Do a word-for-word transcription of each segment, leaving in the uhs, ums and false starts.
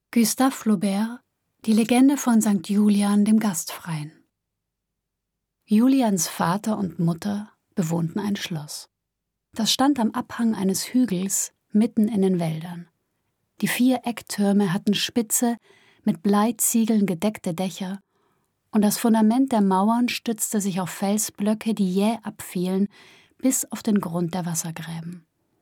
Gustave Flaubert, die Legende von Sankt Julian dem Gastfreien. Julians Vater und Mutter bewohnten ein Schloss. Das stand am Abhang eines Hügels mitten in den Wäldern. Die vier Ecktürme hatten spitze, mit Bleiziegeln gedeckte Dächer, und das Fundament der Mauern stützte sich auf Felsblöcke, die jäh abfielen, bis auf den Grund der Wassergräben.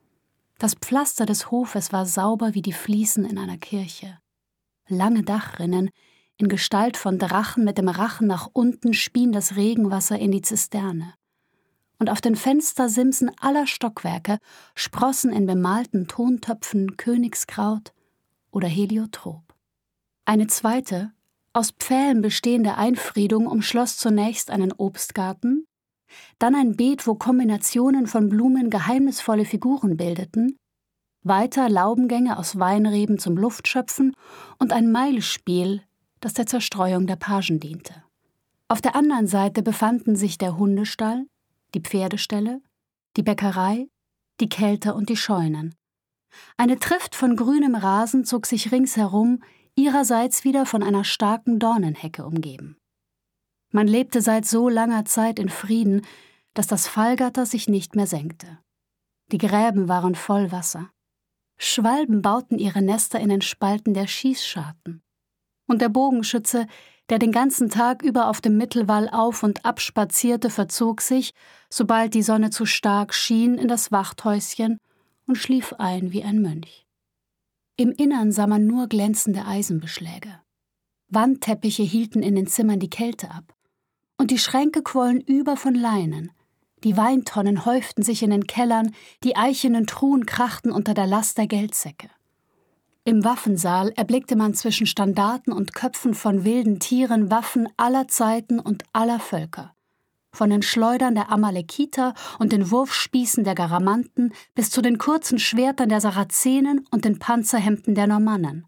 Das Pflaster des Hofes war sauber wie die Fliesen in einer Kirche. Lange Dachrinnen in Gestalt von Drachen mit dem Rachen nach unten spien das Regenwasser in die Zisterne. Und auf den Fenstersimsen aller Stockwerke sprossen in bemalten Tontöpfen Königskraut oder Heliotrop. Eine zweite, aus Pfählen bestehende Einfriedung umschloss zunächst einen Obstgarten, dann ein Beet, wo Kombinationen von Blumen geheimnisvolle Figuren bildeten, weiter Laubengänge aus Weinreben zum Luftschöpfen und ein Meilenspiel, das der Zerstreuung der Pagen diente. Auf der anderen Seite befanden sich der Hundestall, die Pferdeställe, die Bäckerei, die Kelter und die Scheunen. Eine Trift von grünem Rasen zog sich ringsherum, ihrerseits wieder von einer starken Dornenhecke umgeben. Man lebte seit so langer Zeit in Frieden, dass das Fallgatter sich nicht mehr senkte. Die Gräben waren voll Wasser. Schwalben bauten ihre Nester in den Spalten der Schießscharten. Und der Bogenschütze, der den ganzen Tag über auf dem Mittelwall auf und ab spazierte, verzog sich, sobald die Sonne zu stark schien, in das Wachthäuschen und schlief ein wie ein Mönch. Im Innern sah man nur glänzende Eisenbeschläge. Wandteppiche hielten in den Zimmern die Kälte ab. Und die Schränke quollen über von Leinen. Die Weintonnen häuften sich in den Kellern, die eichenen Truhen krachten unter der Last der Geldsäcke. Im Waffensaal erblickte man zwischen Standarten und Köpfen von wilden Tieren Waffen aller Zeiten und aller Völker. Von den Schleudern der Amalekiter und den Wurfspießen der Garamanten bis zu den kurzen Schwertern der Sarazenen und den Panzerhemden der Normannen.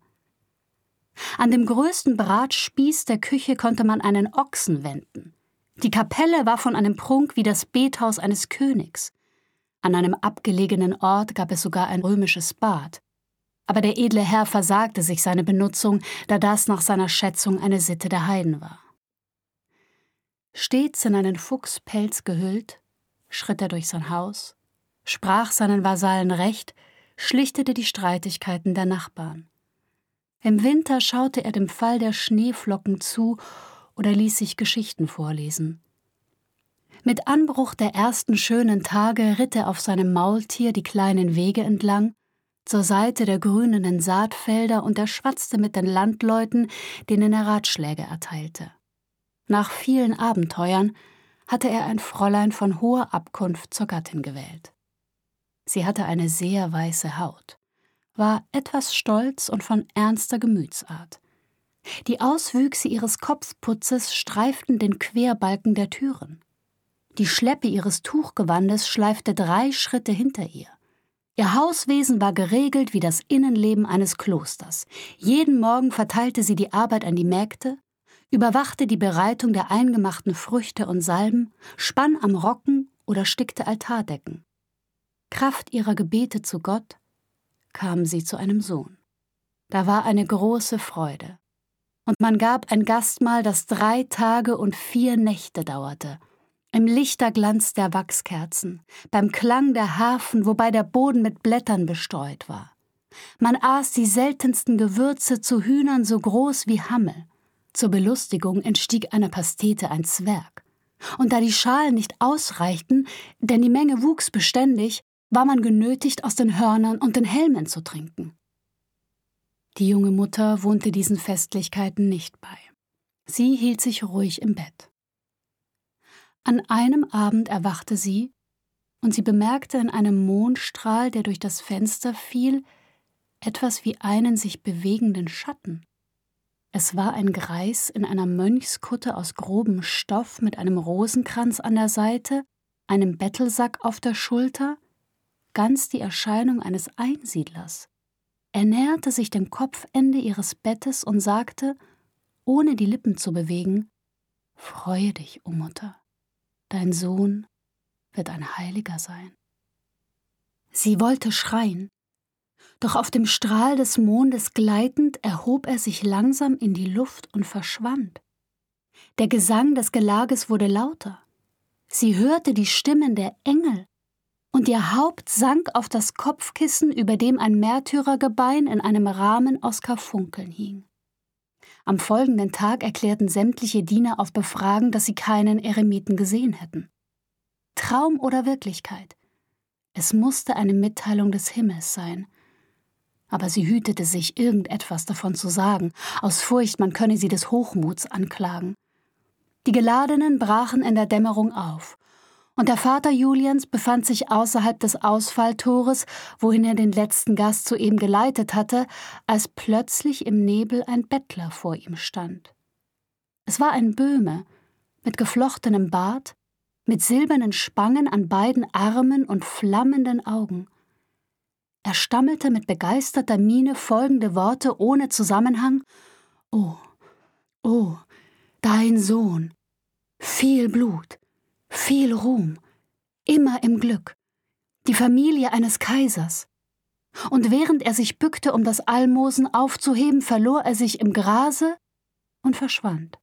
An dem größten Bratspieß der Küche konnte man einen Ochsen wenden. Die Kapelle war von einem Prunk wie das Bethaus eines Königs. An einem abgelegenen Ort gab es sogar ein römisches Bad. Aber der edle Herr versagte sich seine Benutzung, da das nach seiner Schätzung eine Sitte der Heiden war. Stets in einen Fuchspelz gehüllt, schritt er durch sein Haus, sprach seinen Vasallen Recht, schlichtete die Streitigkeiten der Nachbarn. Im Winter schaute er dem Fall der Schneeflocken zu oder ließ sich Geschichten vorlesen. Mit Anbruch der ersten schönen Tage ritt er auf seinem Maultier die kleinen Wege entlang, zur Seite der grünenden Saatfelder, und er schwatzte mit den Landleuten, denen er Ratschläge erteilte. Nach vielen Abenteuern hatte er ein Fräulein von hoher Abkunft zur Gattin gewählt. Sie hatte eine sehr weiße Haut, war etwas stolz und von ernster Gemütsart. Die Auswüchse ihres Kopfputzes streiften den Querbalken der Türen. Die Schleppe ihres Tuchgewandes schleifte drei Schritte hinter ihr. Ihr Hauswesen war geregelt wie das Innenleben eines Klosters. Jeden Morgen verteilte sie die Arbeit an die Mägde, überwachte die Bereitung der eingemachten Früchte und Salben, spann am Rocken oder stickte Altardecken. Kraft ihrer Gebete zu Gott kam sie zu einem Sohn. Da war eine große Freude. Und man gab ein Gastmahl, das drei Tage und vier Nächte dauerte, im Lichterglanz der Wachskerzen, beim Klang der Harfen, wobei der Boden mit Blättern bestreut war. Man aß die seltensten Gewürze zu Hühnern so groß wie Hammel. Zur Belustigung entstieg einer Pastete ein Zwerg. Und da die Schalen nicht ausreichten, denn die Menge wuchs beständig, war man genötigt, aus den Hörnern und den Helmen zu trinken. Die junge Mutter wohnte diesen Festlichkeiten nicht bei. Sie hielt sich ruhig im Bett. An einem Abend erwachte sie, und sie bemerkte in einem Mondstrahl, der durch das Fenster fiel, etwas wie einen sich bewegenden Schatten. Es war ein Greis in einer Mönchskutte aus grobem Stoff mit einem Rosenkranz an der Seite, einem Bettelsack auf der Schulter, ganz die Erscheinung eines Einsiedlers. Er näherte sich dem Kopfende ihres Bettes und sagte, ohne die Lippen zu bewegen: »Freue dich, o Mutter, dein Sohn wird ein Heiliger sein.« Sie wollte schreien. Doch auf dem Strahl des Mondes gleitend erhob er sich langsam in die Luft und verschwand. Der Gesang des Gelages wurde lauter. Sie hörte die Stimmen der Engel, und ihr Haupt sank auf das Kopfkissen, über dem ein Märtyrergebein in einem Rahmen aus Karfunkeln hing. Am folgenden Tag erklärten sämtliche Diener auf Befragen, dass sie keinen Eremiten gesehen hätten. Traum oder Wirklichkeit? Es musste eine Mitteilung des Himmels sein. Aber sie hütete sich, irgendetwas davon zu sagen, aus Furcht, man könne sie des Hochmuts anklagen. Die Geladenen brachen in der Dämmerung auf, und der Vater Julians befand sich außerhalb des Ausfalltores, wohin er den letzten Gast soeben geleitet hatte, als plötzlich im Nebel ein Bettler vor ihm stand. Es war ein Böhme, mit geflochtenem Bart, mit silbernen Spangen an beiden Armen und flammenden Augen. Er stammelte mit begeisterter Miene folgende Worte ohne Zusammenhang: »Oh, oh, dein Sohn, viel Blut, viel Ruhm, immer im Glück, die Familie eines Kaisers.« Und während er sich bückte, um das Almosen aufzuheben, verlor er sich im Grase und verschwand.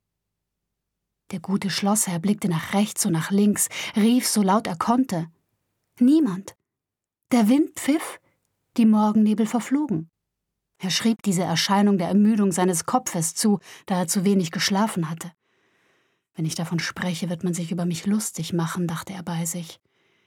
Der gute Schlossherr blickte nach rechts und nach links, rief so laut er konnte. Niemand. Der Wind pfiff, die Morgennebel verflogen. Er schrieb diese Erscheinung der Ermüdung seines Kopfes zu, da er zu wenig geschlafen hatte. Wenn ich davon spreche, wird man sich über mich lustig machen, dachte er bei sich.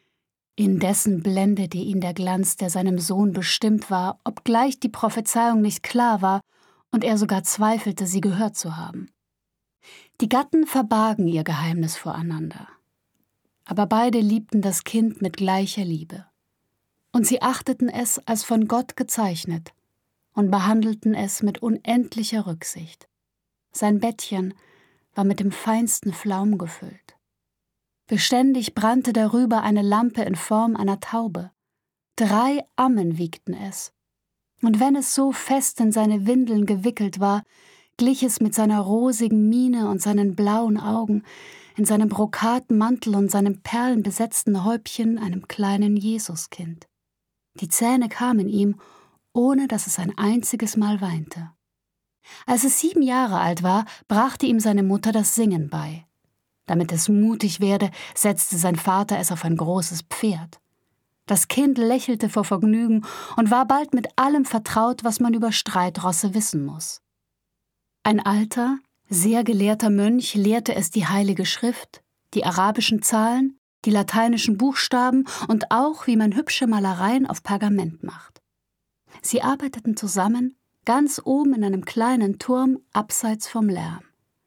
Indessen blendete ihn der Glanz, der seinem Sohn bestimmt war, obgleich die Prophezeiung nicht klar war und er sogar zweifelte, sie gehört zu haben. Die Gatten verbargen ihr Geheimnis voreinander. Aber beide liebten das Kind mit gleicher Liebe. Und sie achteten es als von Gott gezeichnet und behandelten es mit unendlicher Rücksicht. Sein Bettchen war mit dem feinsten Flaum gefüllt. Beständig brannte darüber eine Lampe in Form einer Taube. Drei Ammen wiegten es. Und wenn es so fest in seine Windeln gewickelt war, glich es mit seiner rosigen Miene und seinen blauen Augen, in seinem Brokatmantel und seinem perlenbesetzten Häubchen einem kleinen Jesuskind. Die Zähne kamen ihm, ohne dass es ein einziges Mal weinte. Als es sieben Jahre alt war, brachte ihm seine Mutter das Singen bei. Damit es mutig werde, setzte sein Vater es auf ein großes Pferd. Das Kind lächelte vor Vergnügen und war bald mit allem vertraut, was man über Streitrosse wissen muss. Ein alter, sehr gelehrter Mönch lehrte es die Heilige Schrift, die arabischen Zahlen, die lateinischen Buchstaben und auch, wie man hübsche Malereien auf Pergament macht. Sie arbeiteten zusammen, ganz oben in einem kleinen Turm, abseits vom Lärm.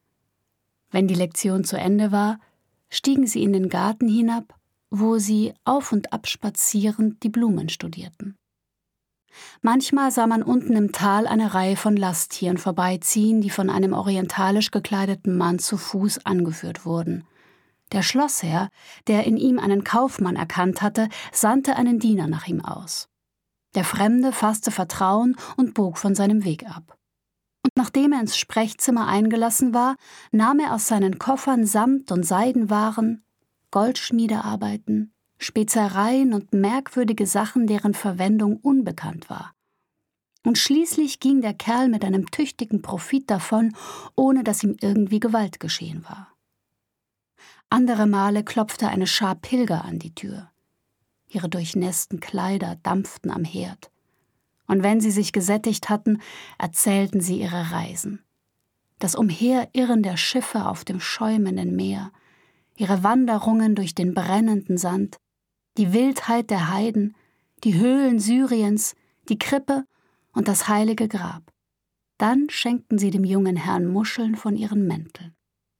Wenn die Lektion zu Ende war, stiegen sie in den Garten hinab, wo sie auf und ab spazierend die Blumen studierten. Manchmal sah man unten im Tal eine Reihe von Lasttieren vorbeiziehen, die von einem orientalisch gekleideten Mann zu Fuß angeführt wurden. Der Schlossherr, der in ihm einen Kaufmann erkannt hatte, sandte einen Diener nach ihm aus. Der Fremde fasste Vertrauen und bog von seinem Weg ab. Und nachdem er ins Sprechzimmer eingelassen war, nahm er aus seinen Koffern Samt- und Seidenwaren, Goldschmiedearbeiten, Spezereien und merkwürdige Sachen, deren Verwendung unbekannt war. Und schließlich ging der Kerl mit einem tüchtigen Profit davon, ohne dass ihm irgendwie Gewalt geschehen war. Andere Male klopfte eine Schar Pilger an die Tür. Ihre durchnässten Kleider dampften am Herd. Und wenn sie sich gesättigt hatten, erzählten sie ihre Reisen. Das Umherirren der Schiffe auf dem schäumenden Meer, ihre Wanderungen durch den brennenden Sand, die Wildheit der Heiden, die Höhlen Syriens, die Krippe und das heilige Grab. Dann schenkten sie dem jungen Herrn Muscheln von ihren Mänteln.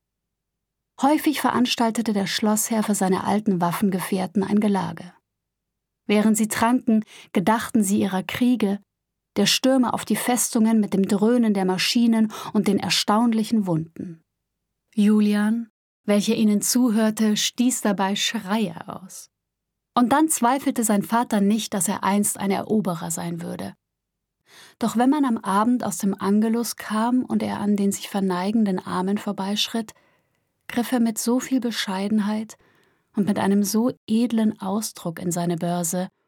Häufig veranstaltete der Schlossherr für seine alten Waffengefährten ein Gelage. Während sie tranken, gedachten sie ihrer Kriege, der Stürme auf die Festungen mit dem Dröhnen der Maschinen und den erstaunlichen Wunden. Julian, welcher ihnen zuhörte, stieß dabei Schreie aus. Und dann zweifelte sein Vater nicht, dass er einst ein Eroberer sein würde. Doch wenn man am Abend aus dem Angelus kam und er an den sich verneigenden Armen vorbeischritt, griff er mit so viel Bescheidenheit und mit einem so edlen Ausdruck in seine Börse,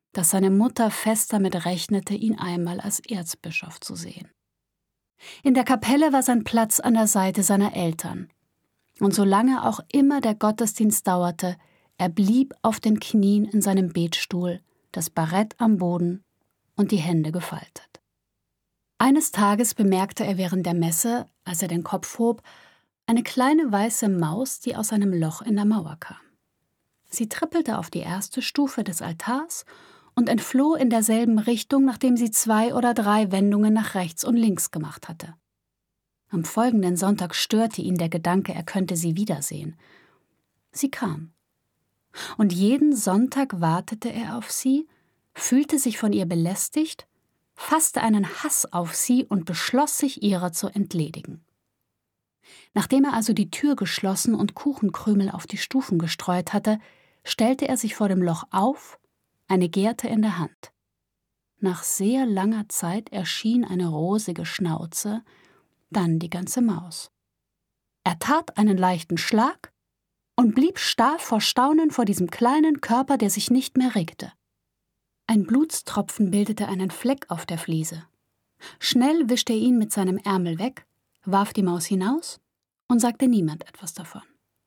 dass seine Mutter fest damit rechnete, ihn einmal als Erzbischof zu sehen. In der Kapelle war sein Platz an der Seite seiner Eltern. Und solange auch immer der Gottesdienst dauerte, er blieb auf den Knien in seinem Betstuhl, das Barett am Boden und die Hände gefaltet. Eines Tages bemerkte er während der Messe, als er den Kopf hob, eine kleine weiße Maus, die aus einem Loch in der Mauer kam. Sie trippelte auf die erste Stufe des Altars und entfloh in derselben Richtung, nachdem sie zwei oder drei Wendungen nach rechts und links gemacht hatte. Am folgenden Sonntag störte ihn der Gedanke, er könnte sie wiedersehen. Sie kam. Und jeden Sonntag wartete er auf sie, fühlte sich von ihr belästigt, fasste einen Hass auf sie und beschloss, sich ihrer zu entledigen. Nachdem er also die Tür geschlossen und Kuchenkrümel auf die Stufen gestreut hatte, stellte er sich vor dem Loch auf, eine Gerte in der Hand. Nach sehr langer Zeit erschien eine rosige Schnauze, dann die ganze Maus. Er tat einen leichten Schlag und blieb starr vor Staunen vor diesem kleinen Körper, der sich nicht mehr regte. Ein Blutstropfen bildete einen Fleck auf der Fliese. Schnell wischte er ihn mit seinem Ärmel weg, warf die Maus hinaus und sagte niemand etwas davon.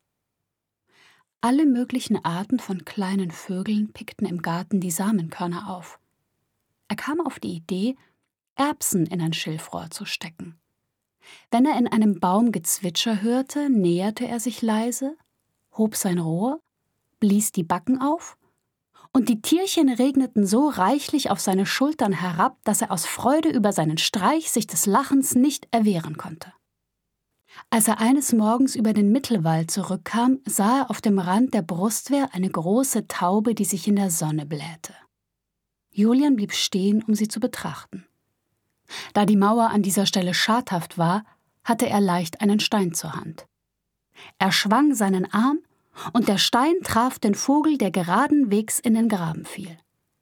Alle möglichen Arten von kleinen Vögeln pickten im Garten die Samenkörner auf. Er kam auf die Idee, Erbsen in ein Schilfrohr zu stecken. Wenn er in einem Baum Gezwitscher hörte, näherte er sich leise, hob sein Rohr, blies die Backen auf, und die Tierchen regneten so reichlich auf seine Schultern herab, dass er aus Freude über seinen Streich sich des Lachens nicht erwehren konnte. Als er eines Morgens über den Mittelwald zurückkam, sah er auf dem Rand der Brustwehr eine große Taube, die sich in der Sonne blähte. Julian blieb stehen, um sie zu betrachten. Da die Mauer an dieser Stelle schadhaft war, hatte er leicht einen Stein zur Hand. Er schwang seinen Arm, und der Stein traf den Vogel, der geradenwegs in den Graben fiel.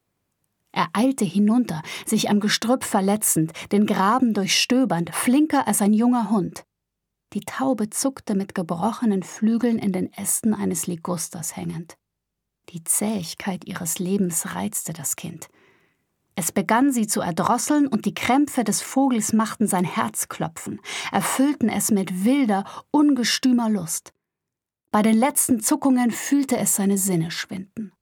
Er eilte hinunter, sich am Gestrüpp verletzend, den Graben durchstöbernd, flinker als ein junger Hund. Die Taube zuckte mit gebrochenen Flügeln in den Ästen eines Ligusters hängend. Die Zähigkeit ihres Lebens reizte das Kind. Es begann, sie zu erdrosseln, und die Krämpfe des Vogels machten sein Herz klopfen, erfüllten es mit wilder, ungestümer Lust. Bei den letzten Zuckungen fühlte es seine Sinne schwinden.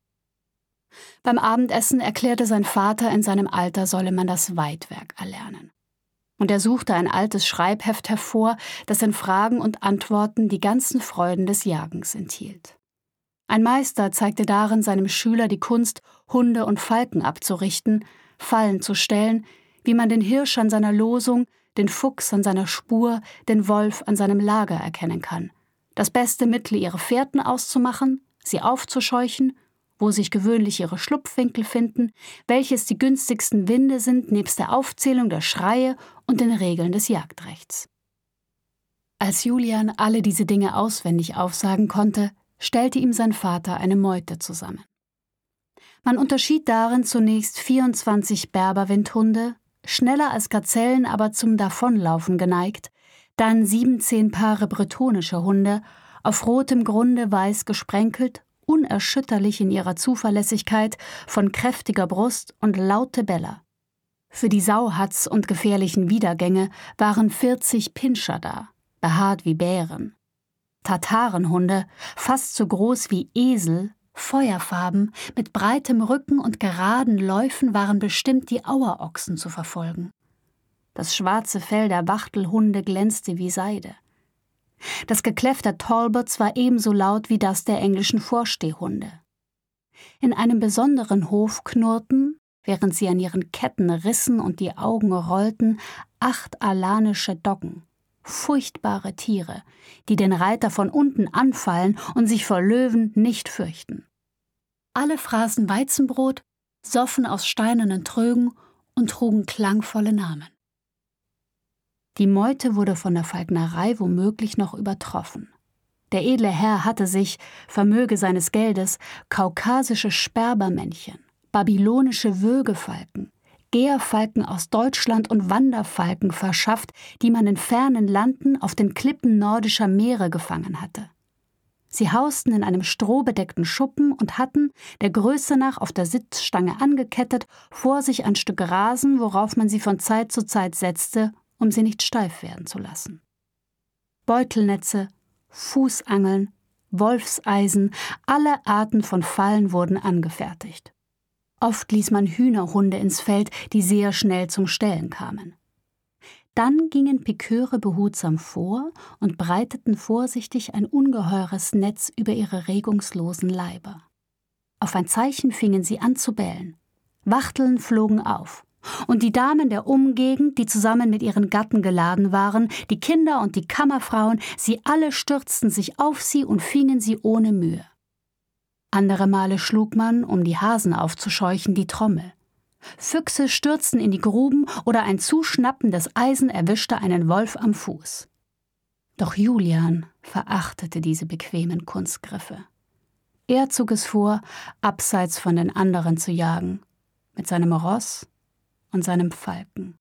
Beim Abendessen erklärte sein Vater, in seinem Alter solle man das Weidwerk erlernen. Und er suchte ein altes Schreibheft hervor, das in Fragen und Antworten die ganzen Freuden des Jagens enthielt. Ein Meister zeigte darin seinem Schüler die Kunst, Hunde und Falken abzurichten, Fallen zu stellen, wie man den Hirsch an seiner Losung, den Fuchs an seiner Spur, den Wolf an seinem Lager erkennen kann. Das beste Mittel, ihre Fährten auszumachen, sie aufzuscheuchen, wo sich gewöhnlich ihre Schlupfwinkel finden, welches die günstigsten Winde sind, nebst der Aufzählung der Schreie und den Regeln des Jagdrechts. Als Julian alle diese Dinge auswendig aufsagen konnte, stellte ihm sein Vater eine Meute zusammen. Man unterschied darin zunächst vierundzwanzig Berberwindhunde, schneller als Gazellen, aber zum Davonlaufen geneigt, dann siebzehn Paare bretonische Hunde, auf rotem Grunde weiß gesprenkelt, unerschütterlich in ihrer Zuverlässigkeit, von kräftiger Brust und laute Beller. Für die Sauhatz und gefährlichen Wiedergänge waren vierzig Pinscher da, behaart wie Bären. Tatarenhunde, fast so groß wie Esel, feuerfarben, mit breitem Rücken und geraden Läufen waren bestimmt, die Auerochsen zu verfolgen. Das schwarze Fell der Wachtelhunde glänzte wie Seide. Das Gekläff der Talbots war ebenso laut wie das der englischen Vorstehhunde. In einem besonderen Hof knurrten, während sie an ihren Ketten rissen und die Augen rollten, acht alanische Doggen, furchtbare Tiere, die den Reiter von unten anfallen und sich vor Löwen nicht fürchten. Alle fraßen Weizenbrot, soffen aus steinernen Trögen und trugen klangvolle Namen. Die Meute wurde von der Falknerei womöglich noch übertroffen. Der edle Herr hatte sich, vermöge seines Geldes, kaukasische Sperbermännchen, babylonische Würgefalken, Gärfalken aus Deutschland und Wanderfalken verschafft, die man in fernen Landen auf den Klippen nordischer Meere gefangen hatte. Sie hausten in einem strohbedeckten Schuppen und hatten, der Größe nach auf der Sitzstange angekettet, vor sich ein Stück Rasen, worauf man sie von Zeit zu Zeit setzte, um sie nicht steif werden zu lassen. Beutelnetze, Fußangeln, Wolfseisen, alle Arten von Fallen wurden angefertigt. Oft ließ man Hühnerhunde ins Feld, die sehr schnell zum Stellen kamen. Dann gingen Piköre behutsam vor und breiteten vorsichtig ein ungeheures Netz über ihre regungslosen Leiber. Auf ein Zeichen fingen sie an zu bellen. Wachteln flogen auf. Und die Damen der Umgegend, die zusammen mit ihren Gatten geladen waren, die Kinder und die Kammerfrauen, sie alle stürzten sich auf sie und fingen sie ohne Mühe. Andere Male schlug man, um die Hasen aufzuscheuchen, die Trommel. Füchse stürzten in die Gruben oder ein zuschnappendes Eisen erwischte einen Wolf am Fuß. Doch Julian verachtete diese bequemen Kunstgriffe. Er zog es vor, abseits von den anderen zu jagen, mit seinem Ross und seinem Falken.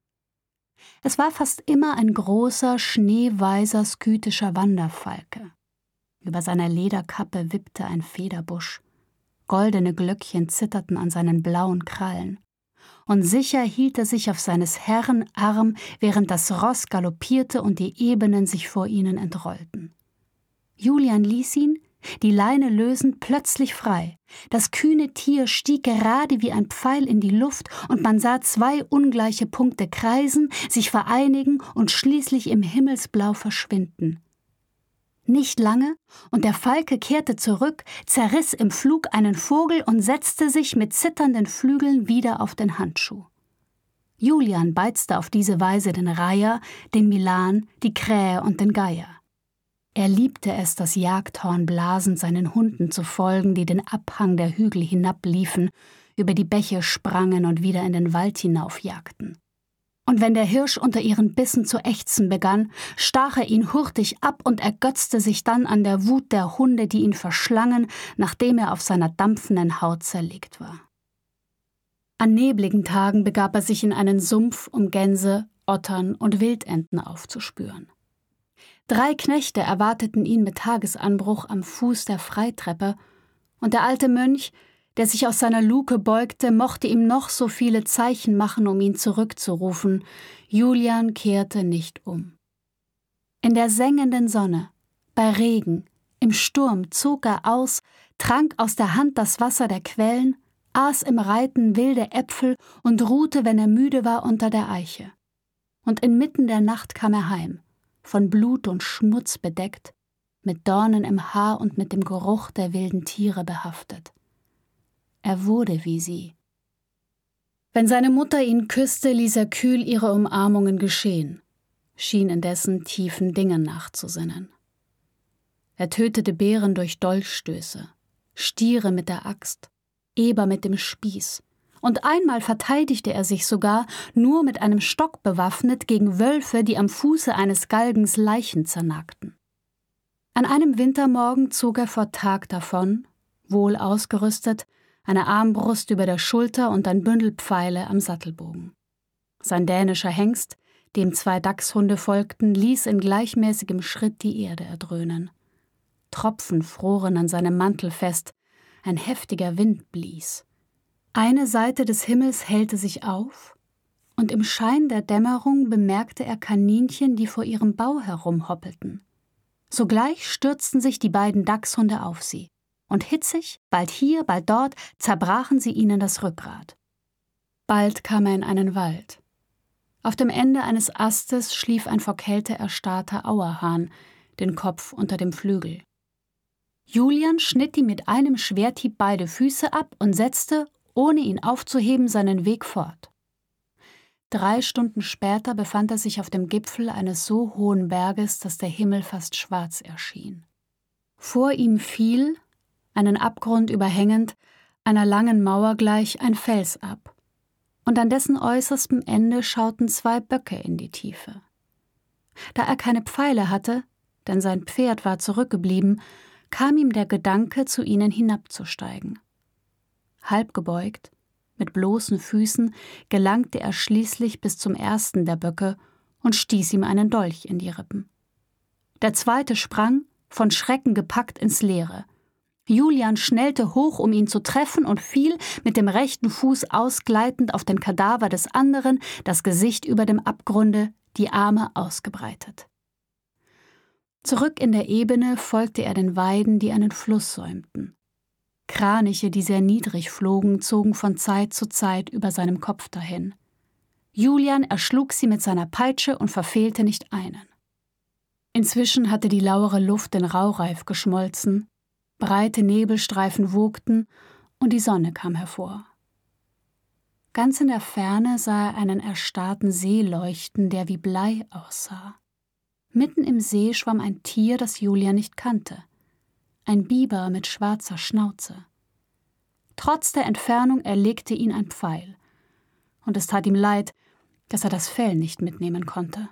Es war fast immer ein großer, schneeweißer, skythischer Wanderfalke. Über seiner Lederkappe wippte ein Federbusch. Goldene Glöckchen zitterten an seinen blauen Krallen. Und sicher hielt er sich auf seines Herrn Arm, während das Ross galoppierte und die Ebenen sich vor ihnen entrollten. Julian ließ ihn, die Leine lösend, plötzlich frei. Das kühne Tier stieg gerade wie ein Pfeil in die Luft und man sah zwei ungleiche Punkte kreisen, sich vereinigen und schließlich im Himmelsblau verschwinden. Nicht lange, und der Falke kehrte zurück, zerriss im Flug einen Vogel und setzte sich mit zitternden Flügeln wieder auf den Handschuh. Julian beizte auf diese Weise den Reiher, den Milan, die Krähe und den Geier. Er liebte es, das Jagdhorn blasend seinen Hunden zu folgen, die den Abhang der Hügel hinabliefen, über die Bäche sprangen und wieder in den Wald hinaufjagten. Und wenn der Hirsch unter ihren Bissen zu ächzen begann, stach er ihn hurtig ab und ergötzte sich dann an der Wut der Hunde, die ihn verschlangen, nachdem er auf seiner dampfenden Haut zerlegt war. An nebligen Tagen begab er sich in einen Sumpf, um Gänse, Ottern und Wildenten aufzuspüren. Drei Knechte erwarteten ihn mit Tagesanbruch am Fuß der Freitreppe, und der alte Mönch, der sich aus seiner Luke beugte, mochte ihm noch so viele Zeichen machen, um ihn zurückzurufen. Julian kehrte nicht um. In der sengenden Sonne, bei Regen, im Sturm zog er aus, trank aus der Hand das Wasser der Quellen, aß im Reiten wilde Äpfel und ruhte, wenn er müde war, unter der Eiche. Und inmitten der Nacht kam er heim, von Blut und Schmutz bedeckt, mit Dornen im Haar und mit dem Geruch der wilden Tiere behaftet. Er wurde wie sie. Wenn seine Mutter ihn küsste, ließ er kühl ihre Umarmungen geschehen, schien indessen tiefen Dingen nachzusinnen. Er tötete Bären durch Dolchstöße, Stiere mit der Axt, Eber mit dem Spieß, und einmal verteidigte er sich sogar, nur mit einem Stock bewaffnet, gegen Wölfe, die am Fuße eines Galgens Leichen zernagten. An einem Wintermorgen zog er vor Tag davon, wohl ausgerüstet, eine Armbrust über der Schulter und ein Bündel Pfeile am Sattelbogen. Sein dänischer Hengst, dem zwei Dachshunde folgten, ließ in gleichmäßigem Schritt die Erde erdröhnen. Tropfen froren an seinem Mantel fest, ein heftiger Wind blies. Eine Seite des Himmels hellte sich auf, und im Schein der Dämmerung bemerkte er Kaninchen, die vor ihrem Bau herumhoppelten. Sogleich stürzten sich die beiden Dachshunde auf sie. Und hitzig, bald hier, bald dort, zerbrachen sie ihnen das Rückgrat. Bald kam er in einen Wald. Auf dem Ende eines Astes schlief ein vor Kälte erstarrter Auerhahn, den Kopf unter dem Flügel. Julian schnitt ihm mit einem Schwerthieb beide Füße ab und setzte, ohne ihn aufzuheben, seinen Weg fort. Drei Stunden später befand er sich auf dem Gipfel eines so hohen Berges, dass der Himmel fast schwarz erschien. Vor ihm fiel, einen Abgrund überhängend, einer langen Mauer gleich, ein Fels ab, und an dessen äußerstem Ende schauten zwei Böcke in die Tiefe. Da er keine Pfeile hatte, denn sein Pferd war zurückgeblieben, kam ihm der Gedanke, zu ihnen hinabzusteigen. Halbgebeugt, mit bloßen Füßen, gelangte er schließlich bis zum ersten der Böcke und stieß ihm einen Dolch in die Rippen. Der zweite sprang, von Schrecken gepackt ins Leere. Julian schnellte hoch, um ihn zu treffen, und fiel mit dem rechten Fuß ausgleitend auf den Kadaver des anderen, das Gesicht über dem Abgrunde, die Arme ausgebreitet. Zurück in der Ebene folgte er den Weiden, die einen Fluss säumten. Kraniche, die sehr niedrig flogen, zogen von Zeit zu Zeit über seinem Kopf dahin. Julian erschlug sie mit seiner Peitsche und verfehlte nicht einen. Inzwischen hatte die lauere Luft den Raureif geschmolzen, breite Nebelstreifen wogten und die Sonne kam hervor. Ganz in der Ferne sah er einen erstarrten See leuchten, der wie Blei aussah. Mitten im See schwamm ein Tier, das Julian nicht kannte. Ein Biber mit schwarzer Schnauze. Trotz der Entfernung erlegte ihn ein Pfeil. Und es tat ihm leid, dass er das Fell nicht mitnehmen konnte.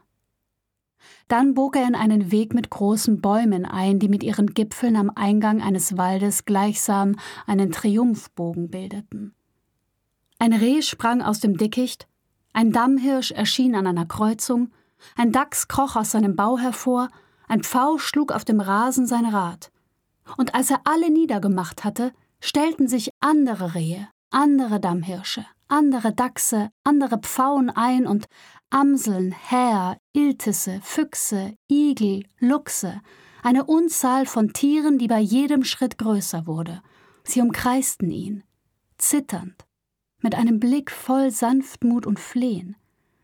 Dann bog er in einen Weg mit großen Bäumen ein, die mit ihren Gipfeln am Eingang eines Waldes gleichsam einen Triumphbogen bildeten. Ein Reh sprang aus dem Dickicht, ein Dammhirsch erschien an einer Kreuzung, ein Dachs kroch aus seinem Bau hervor, ein Pfau schlug auf dem Rasen sein Rad. Und als er alle niedergemacht hatte, stellten sich andere Rehe, andere Dammhirsche, andere Dachse, andere Pfauen ein und Amseln, Häher, Iltisse, Füchse, Igel, Luchse, eine Unzahl von Tieren, die bei jedem Schritt größer wurde. Sie umkreisten ihn, zitternd, mit einem Blick voll Sanftmut und Flehen.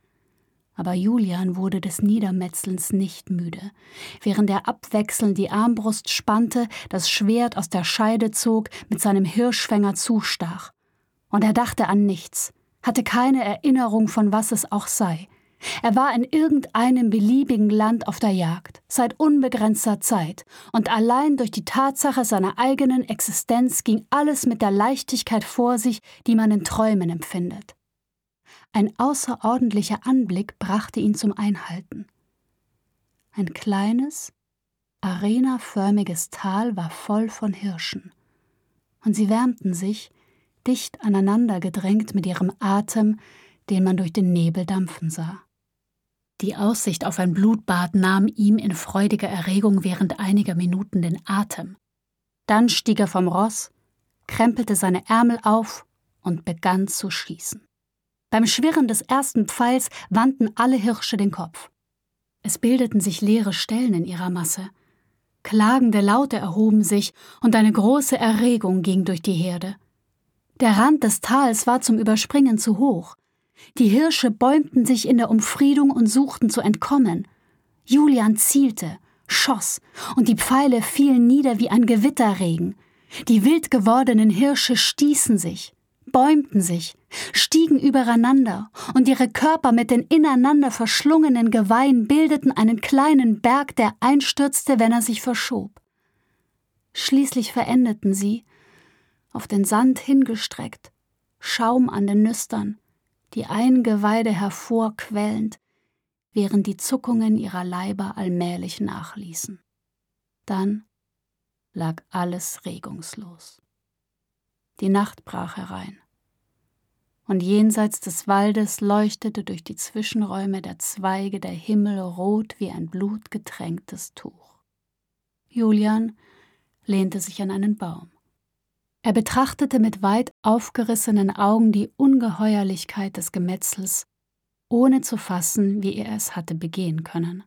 Aber Julian wurde des Niedermetzelns nicht müde, während er abwechselnd die Armbrust spannte, das Schwert aus der Scheide zog, mit seinem Hirschfänger zustach. Und er dachte an nichts, hatte keine Erinnerung, von was es auch sei. Er war in irgendeinem beliebigen Land auf der Jagd, seit unbegrenzter Zeit, und allein durch die Tatsache seiner eigenen Existenz ging alles mit der Leichtigkeit vor sich, die man in Träumen empfindet. Ein außerordentlicher Anblick brachte ihn zum Einhalten. Ein kleines, arenaförmiges Tal war voll von Hirschen, und sie wärmten sich, dicht aneinander gedrängt mit ihrem Atem, den man durch den Nebel dampfen sah. Die Aussicht auf ein Blutbad nahm ihm in freudiger Erregung während einiger Minuten den Atem. Dann stieg er vom Ross, krempelte seine Ärmel auf und begann zu schießen. Beim Schwirren des ersten Pfeils wandten alle Hirsche den Kopf. Es bildeten sich leere Stellen in ihrer Masse. Klagende Laute erhoben sich und eine große Erregung ging durch die Herde. Der Rand des Tals war zum Überspringen zu hoch. Die Hirsche bäumten sich in der Umfriedung und suchten zu entkommen. Julian zielte, schoss, und die Pfeile fielen nieder wie ein Gewitterregen. Die wild gewordenen Hirsche stießen sich, bäumten sich, stiegen übereinander, und ihre Körper mit den ineinander verschlungenen Geweihen bildeten einen kleinen Berg, der einstürzte, wenn er sich verschob. Schließlich verendeten sie, auf den Sand hingestreckt, Schaum an den Nüstern, die Eingeweide hervorquellend, während die Zuckungen ihrer Leiber allmählich nachließen. Dann lag alles regungslos. Die Nacht brach herein, und jenseits des Waldes leuchtete durch die Zwischenräume der Zweige der Himmel rot wie ein blutgetränktes Tuch. Julian lehnte sich an einen Baum. Er betrachtete mit weit aufgerissenen Augen die Ungeheuerlichkeit des Gemetzels, ohne zu fassen, wie er es hatte begehen können.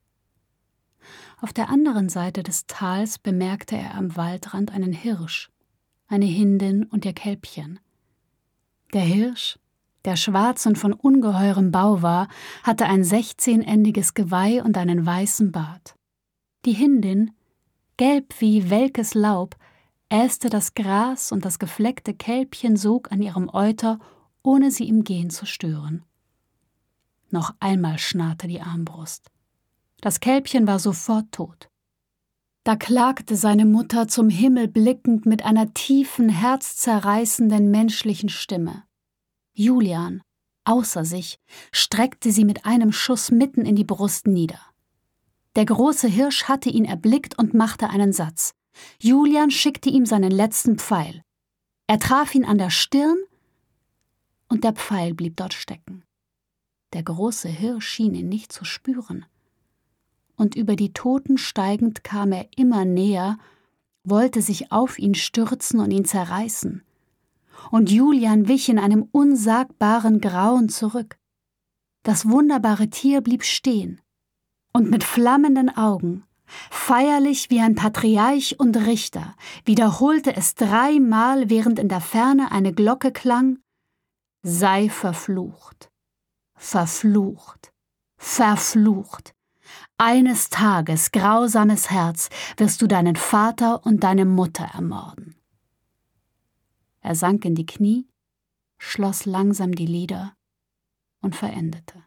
Auf der anderen Seite des Tals bemerkte er am Waldrand einen Hirsch, eine Hindin und ihr Kälbchen. Der Hirsch, der schwarz und von ungeheurem Bau war, hatte ein sechzehnendiges Geweih und einen weißen Bart. Die Hindin, gelb wie welkes Laub, äste das Gras, und das gefleckte Kälbchen sog an ihrem Euter, ohne sie im Gehen zu stören. Noch einmal schnarrte die Armbrust. Das Kälbchen war sofort tot. Da klagte seine Mutter zum Himmel blickend mit einer tiefen, herzzerreißenden menschlichen Stimme. Julian, außer sich, streckte sie mit einem Schuss mitten in die Brust nieder. Der große Hirsch hatte ihn erblickt und machte einen Satz. Julian schickte ihm seinen letzten Pfeil. Er traf ihn an der Stirn, und der Pfeil blieb dort stecken. Der große Hirsch schien ihn nicht zu spüren. und über die Toten steigend kam er immer näher, wollte sich auf ihn stürzen und ihn zerreißen. Und Julian wich in einem unsagbaren Grauen zurück. Das wunderbare Tier blieb stehen, und mit flammenden Augen, feierlich wie ein Patriarch und Richter, wiederholte es dreimal, während in der Ferne eine Glocke klang: Sei verflucht, verflucht, verflucht. Eines Tages, grausames Herz, wirst du deinen Vater und deine Mutter ermorden. Er sank in die Knie, schloss langsam die Lider und verendete.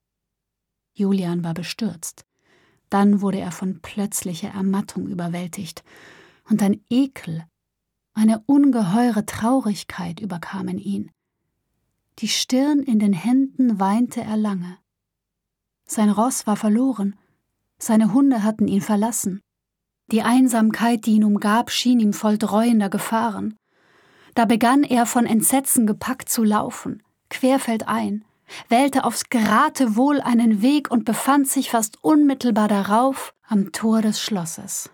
Julian war bestürzt. Dann wurde er von plötzlicher Ermattung überwältigt, und ein Ekel, eine ungeheure Traurigkeit überkamen ihn. Die Stirn in den Händen weinte er lange. Sein Ross war verloren, seine Hunde hatten ihn verlassen. Die Einsamkeit, die ihn umgab, schien ihm voll dreuender Gefahren. Da begann er von Entsetzen gepackt zu laufen, querfeldein, wählte aufs Geratewohl einen Weg und befand sich fast unmittelbar darauf am Tor des Schlosses.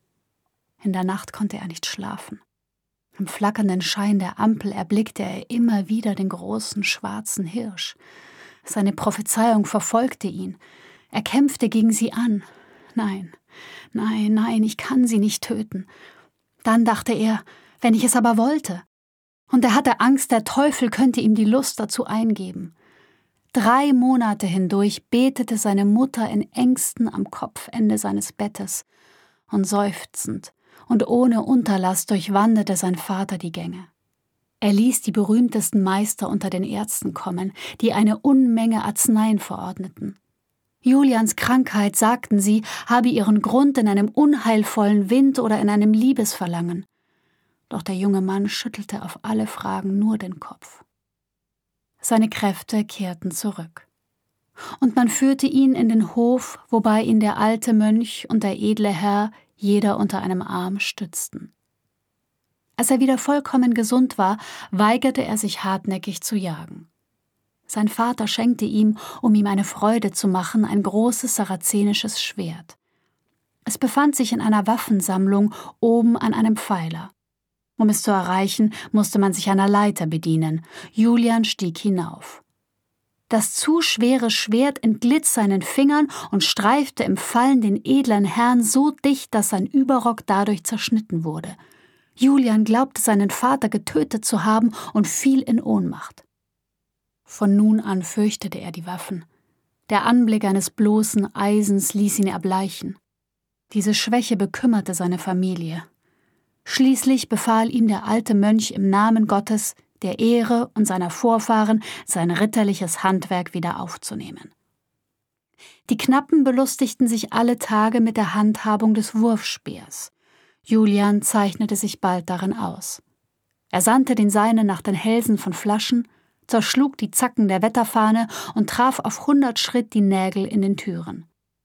In der Nacht konnte er nicht schlafen. Im flackernden Schein der Ampel erblickte er immer wieder den großen schwarzen Hirsch. Seine Prophezeiung verfolgte ihn. Er kämpfte gegen sie an. Nein, nein, nein, ich kann sie nicht töten. Dann dachte er, wenn ich es aber wollte. Und er hatte Angst, der Teufel könnte ihm die Lust dazu eingeben. Drei Monate hindurch betete seine Mutter in Ängsten am Kopfende seines Bettes, und seufzend und ohne Unterlass durchwanderte sein Vater die Gänge. Er ließ die berühmtesten Meister unter den Ärzten kommen, die eine Unmenge Arzneien verordneten. Julians Krankheit, sagten sie, habe ihren Grund in einem unheilvollen Wind oder in einem Liebesverlangen. Doch der junge Mann schüttelte auf alle Fragen nur den Kopf. Seine Kräfte kehrten zurück. Und man führte ihn in den Hof, wobei ihn der alte Mönch und der edle Herr jeder unter einem Arm stützten. Als er wieder vollkommen gesund war, weigerte er sich hartnäckig zu jagen. Sein Vater schenkte ihm, um ihm eine Freude zu machen, ein großes sarazenisches Schwert. Es befand sich in einer Waffensammlung oben an einem Pfeiler. Um es zu erreichen, musste man sich einer Leiter bedienen. Julian stieg hinauf. Das zu schwere Schwert entglitt seinen Fingern und streifte im Fallen den edlen Herrn so dicht, dass sein Überrock dadurch zerschnitten wurde. Julian glaubte, seinen Vater getötet zu haben und fiel in Ohnmacht. Von nun an fürchtete er die Waffen. Der Anblick eines bloßen Eisens ließ ihn erbleichen. Diese Schwäche bekümmerte seine Familie. Schließlich befahl ihm der alte Mönch im Namen Gottes, der Ehre und seiner Vorfahren, sein ritterliches Handwerk wieder aufzunehmen. Die Knappen belustigten sich alle Tage mit der Handhabung des Wurfspeers. Julian zeichnete sich bald darin aus. Er sandte den Seinen nach den Hälsen von Flaschen, zerschlug die Zacken der Wetterfahne und traf auf hundert Schritt die Nägel in den Türen.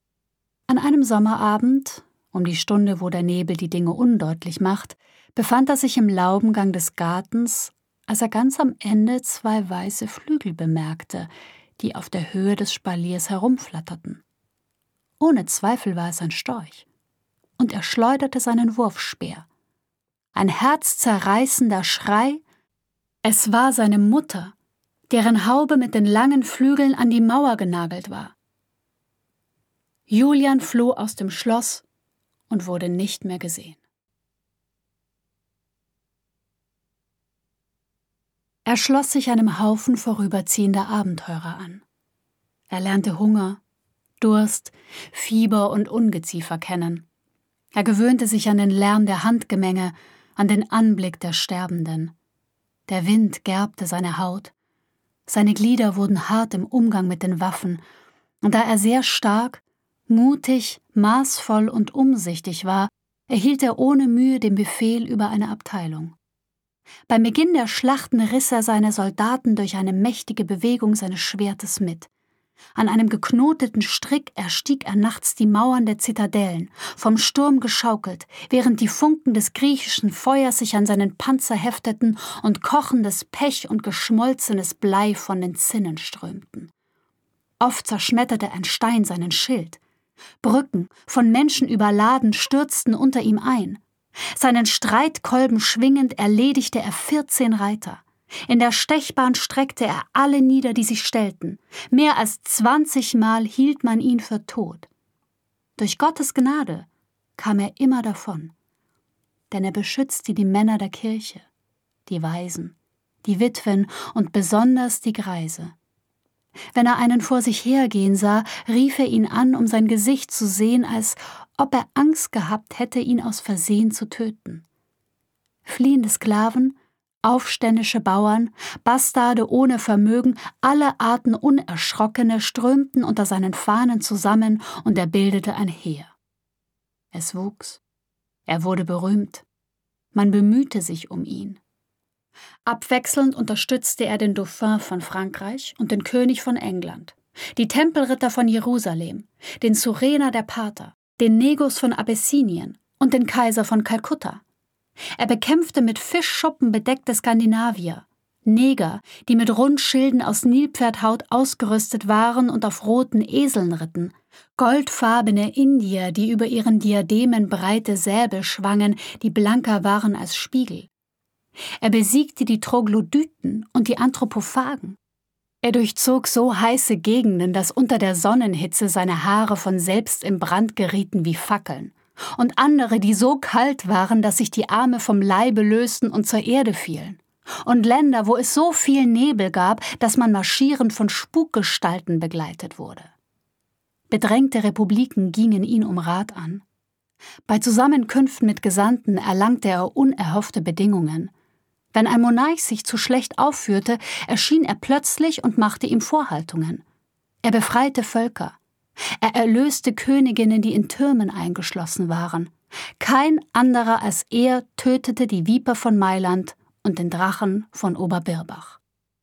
An einem Sommerabend, um die Stunde, wo der Nebel die Dinge undeutlich macht, befand er sich im Laubengang des Gartens, als er ganz am Ende zwei weiße Flügel bemerkte, die auf der Höhe des Spaliers herumflatterten. Ohne Zweifel war es ein Storch, und er schleuderte seinen Wurfspeer. Ein herzzerreißender Schrei, es war seine Mutter, deren Haube mit den langen Flügeln an die Mauer genagelt war. Julian floh aus dem Schloss und wurde nicht mehr gesehen. Er schloss sich einem Haufen vorüberziehender Abenteurer an. Er lernte Hunger, Durst, Fieber und Ungeziefer kennen. Er gewöhnte sich an den Lärm der Handgemenge, an den Anblick der Sterbenden. Der Wind gerbte seine Haut. Seine Glieder wurden hart im Umgang mit den Waffen, und da er sehr stark, mutig, maßvoll und umsichtig war, erhielt er ohne Mühe den Befehl über eine Abteilung. Beim Beginn der Schlachten riss er seine Soldaten durch eine mächtige Bewegung seines Schwertes mit. An einem geknoteten Strick erstieg er nachts die Mauern der Zitadellen, vom Sturm geschaukelt, während die Funken des griechischen Feuers sich an seinen Panzer hefteten und kochendes Pech und geschmolzenes Blei von den Zinnen strömten. Oft zerschmetterte ein Stein seinen Schild. Brücken, von Menschen überladen, stürzten unter ihm ein. Seinen Streitkolben schwingend erledigte er vierzehn Reiter. In der Stechbahn streckte er alle nieder, die sich stellten. Mehr als zwanzigmal hielt man ihn für tot. Durch Gottes Gnade kam er immer davon. Denn er beschützte die Männer der Kirche, die Waisen, die Witwen und besonders die Greise. Wenn er einen vor sich hergehen sah, rief er ihn an, um sein Gesicht zu sehen, als ob er Angst gehabt hätte, ihn aus Versehen zu töten. Fliehende Sklaven, aufständische Bauern, Bastarde ohne Vermögen, alle Arten Unerschrockene strömten unter seinen Fahnen zusammen, und er bildete ein Heer. Es wuchs, er wurde berühmt, man bemühte sich um ihn. Abwechselnd unterstützte er den Dauphin von Frankreich und den König von England, die Tempelritter von Jerusalem, den Surener der Parther, den Negus von Abessinien und den Kaiser von Kalkutta. Er bekämpfte mit Fischschuppen bedeckte Skandinavier, Neger, die mit Rundschilden aus Nilpferdhaut ausgerüstet waren und auf roten Eseln ritten, goldfarbene Indier, die über ihren Diademen breite Säbel schwangen, die blanker waren als Spiegel. Er besiegte die Troglodyten und die Anthropophagen. Er durchzog so heiße Gegenden, dass unter der Sonnenhitze seine Haare von selbst in Brand gerieten wie Fackeln, und andere, die so kalt waren, dass sich die Arme vom Leibe lösten und zur Erde fielen, und Länder, wo es so viel Nebel gab, dass man marschierend von Spukgestalten begleitet wurde. Bedrängte Republiken gingen ihn um Rat an. Bei Zusammenkünften mit Gesandten erlangte er unerhoffte Bedingungen. Wenn ein Monarch sich zu schlecht aufführte, erschien er plötzlich und machte ihm Vorhaltungen. Er befreite Völker. Er erlöste Königinnen, die in Türmen eingeschlossen waren. Kein anderer als er tötete die Viper von Mailand und den Drachen von Oberbirbach.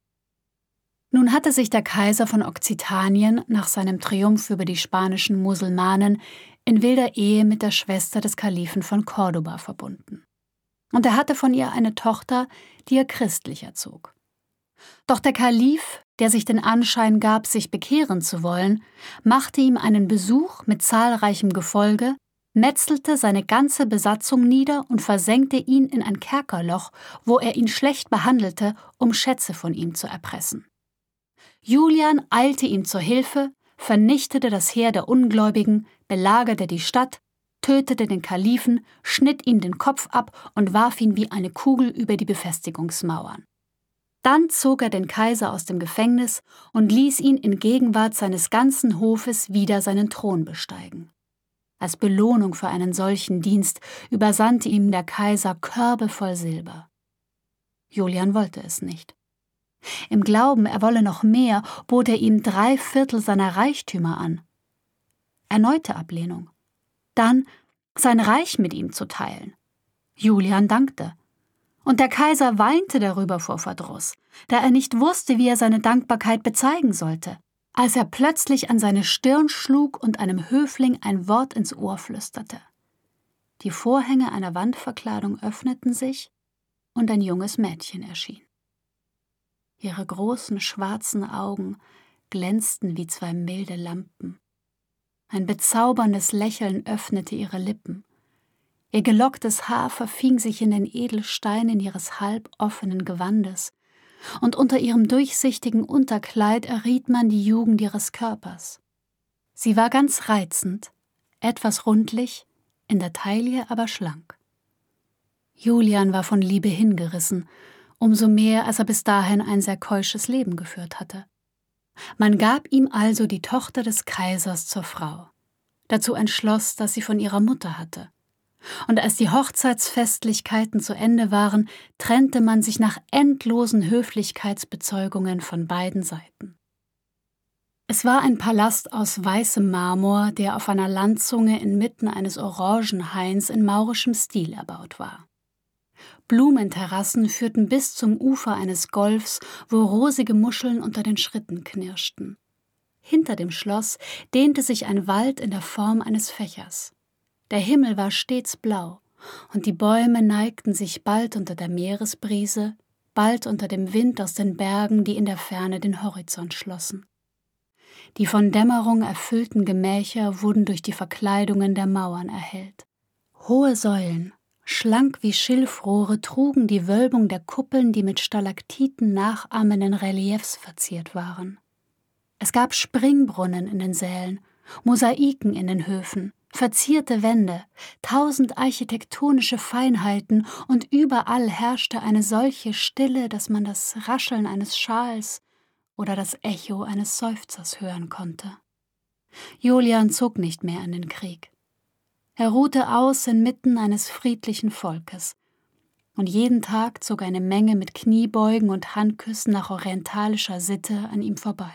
Nun hatte sich der Kaiser von Okzitanien nach seinem Triumph über die spanischen Musulmanen in wilder Ehe mit der Schwester des Kalifen von Cordoba verbunden. Und er hatte von ihr eine Tochter, die er christlich erzog. Doch der Kalif, der sich den Anschein gab, sich bekehren zu wollen, machte ihm einen Besuch mit zahlreichem Gefolge, metzelte seine ganze Besatzung nieder und versenkte ihn in ein Kerkerloch, wo er ihn schlecht behandelte, um Schätze von ihm zu erpressen. Julian eilte ihm zur Hilfe, vernichtete das Heer der Ungläubigen, belagerte die Stadt, tötete den Kalifen, schnitt ihm den Kopf ab und warf ihn wie eine Kugel über die Befestigungsmauern. Dann zog er den Kaiser aus dem Gefängnis und ließ ihn in Gegenwart seines ganzen Hofes wieder seinen Thron besteigen. Als Belohnung für einen solchen Dienst übersandte ihm der Kaiser Körbe voll Silber. Julian wollte es nicht. Im Glauben, er wolle noch mehr, bot er ihm drei Viertel seiner Reichtümer an. Erneute Ablehnung. Dann sein Reich mit ihm zu teilen. Julian dankte. Und der Kaiser weinte darüber vor Verdruss, da er nicht wusste, wie er seine Dankbarkeit bezeigen sollte, als er plötzlich an seine Stirn schlug und einem Höfling ein Wort ins Ohr flüsterte. Die Vorhänge einer Wandverkleidung öffneten sich und ein junges Mädchen erschien. Ihre großen schwarzen Augen glänzten wie zwei milde Lampen. Ein bezauberndes Lächeln öffnete ihre Lippen. Ihr gelocktes Haar verfing sich in den Edelsteinen ihres halb offenen Gewandes, und unter ihrem durchsichtigen Unterkleid erriet man die Jugend ihres Körpers. Sie war ganz reizend, etwas rundlich, in der Taille aber schlank. Julian war von Liebe hingerissen, umso mehr, als er bis dahin ein sehr keusches Leben geführt hatte. Man gab ihm also die Tochter des Kaisers zur Frau, dazu ein Schloss, das sie von ihrer Mutter hatte. Und als die Hochzeitsfestlichkeiten zu Ende waren, trennte man sich nach endlosen Höflichkeitsbezeugungen von beiden Seiten. Es war ein Palast aus weißem Marmor, der auf einer Landzunge inmitten eines Orangenhains in maurischem Stil erbaut war. Blumenterrassen führten bis zum Ufer eines Golfs, wo rosige Muscheln unter den Schritten knirschten. Hinter dem Schloss dehnte sich ein Wald in der Form eines Fächers. Der Himmel war stets blau, und die Bäume neigten sich bald unter der Meeresbrise, bald unter dem Wind aus den Bergen, die in der Ferne den Horizont schlossen. Die von Dämmerung erfüllten Gemächer wurden durch die Verkleidungen der Mauern erhellt. Hohe Säulen, schlank wie Schilfrohre, trugen die Wölbung der Kuppeln, die mit Stalaktiten nachahmenden Reliefs verziert waren. Es gab Springbrunnen in den Sälen, Mosaiken in den Höfen, verzierte Wände, tausend architektonische Feinheiten, und überall herrschte eine solche Stille, dass man das Rascheln eines Schals oder das Echo eines Seufzers hören konnte. Julian zog nicht mehr in den Krieg. Er ruhte aus inmitten eines friedlichen Volkes, und jeden Tag zog eine Menge mit Kniebeugen und Handküssen nach orientalischer Sitte an ihm vorbei.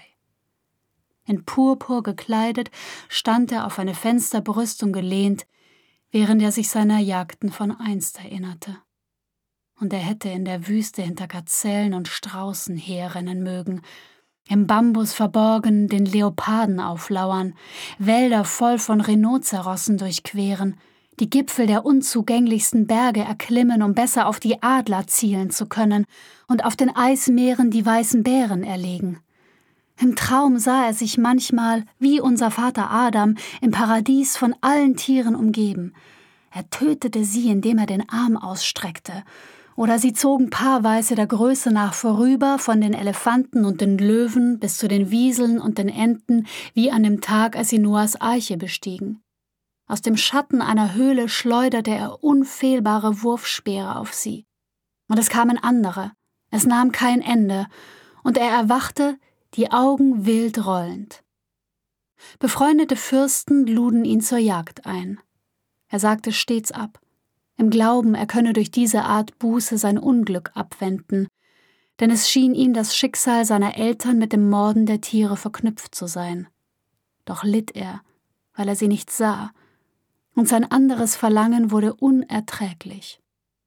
In Purpur gekleidet stand er auf eine Fensterbrüstung gelehnt, während er sich seiner Jagden von einst erinnerte. Und er hätte in der Wüste hinter Gazellen und Straußen herrennen mögen, im Bambus verborgen den Leoparden auflauern, Wälder voll von Rhinozerossen durchqueren, die Gipfel der unzugänglichsten Berge erklimmen, um besser auf die Adler zielen zu können, und auf den Eismeeren die weißen Bären erlegen. Im Traum sah er sich manchmal, wie unser Vater Adam, im Paradies von allen Tieren umgeben. Er tötete sie, indem er den Arm ausstreckte, oder sie zogen paarweise der Größe nach vorüber, von den Elefanten und den Löwen bis zu den Wieseln und den Enten, wie an dem Tag, als sie Noahs Arche bestiegen. Aus dem Schatten einer Höhle schleuderte er unfehlbare Wurfspeere auf sie. Und es kamen andere, es nahm kein Ende, und er erwachte, die Augen wild rollend. Befreundete Fürsten luden ihn zur Jagd ein. Er sagte stets ab, im Glauben, er könne durch diese Art Buße sein Unglück abwenden, denn es schien ihm das Schicksal seiner Eltern mit dem Morden der Tiere verknüpft zu sein. Doch litt er, weil er sie nicht sah, und sein anderes Verlangen wurde unerträglich.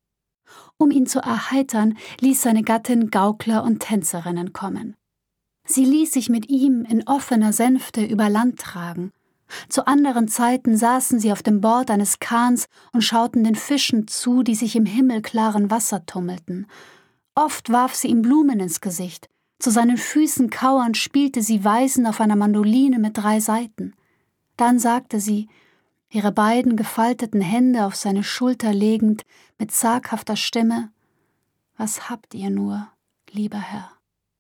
Um ihn zu erheitern, ließ seine Gattin Gaukler und Tänzerinnen kommen. Sie ließ sich mit ihm in offener Sänfte über Land tragen. Zu anderen Zeiten saßen sie auf dem Bord eines Kahns und schauten den Fischen zu, die sich im himmelklaren Wasser tummelten. Oft warf sie ihm Blumen ins Gesicht. Zu seinen Füßen kauernd spielte sie Weisen auf einer Mandoline mit drei Saiten. Dann sagte sie, ihre beiden gefalteten Hände auf seine Schulter legend, mit zaghafter Stimme: »Was habt ihr nur, lieber Herr?«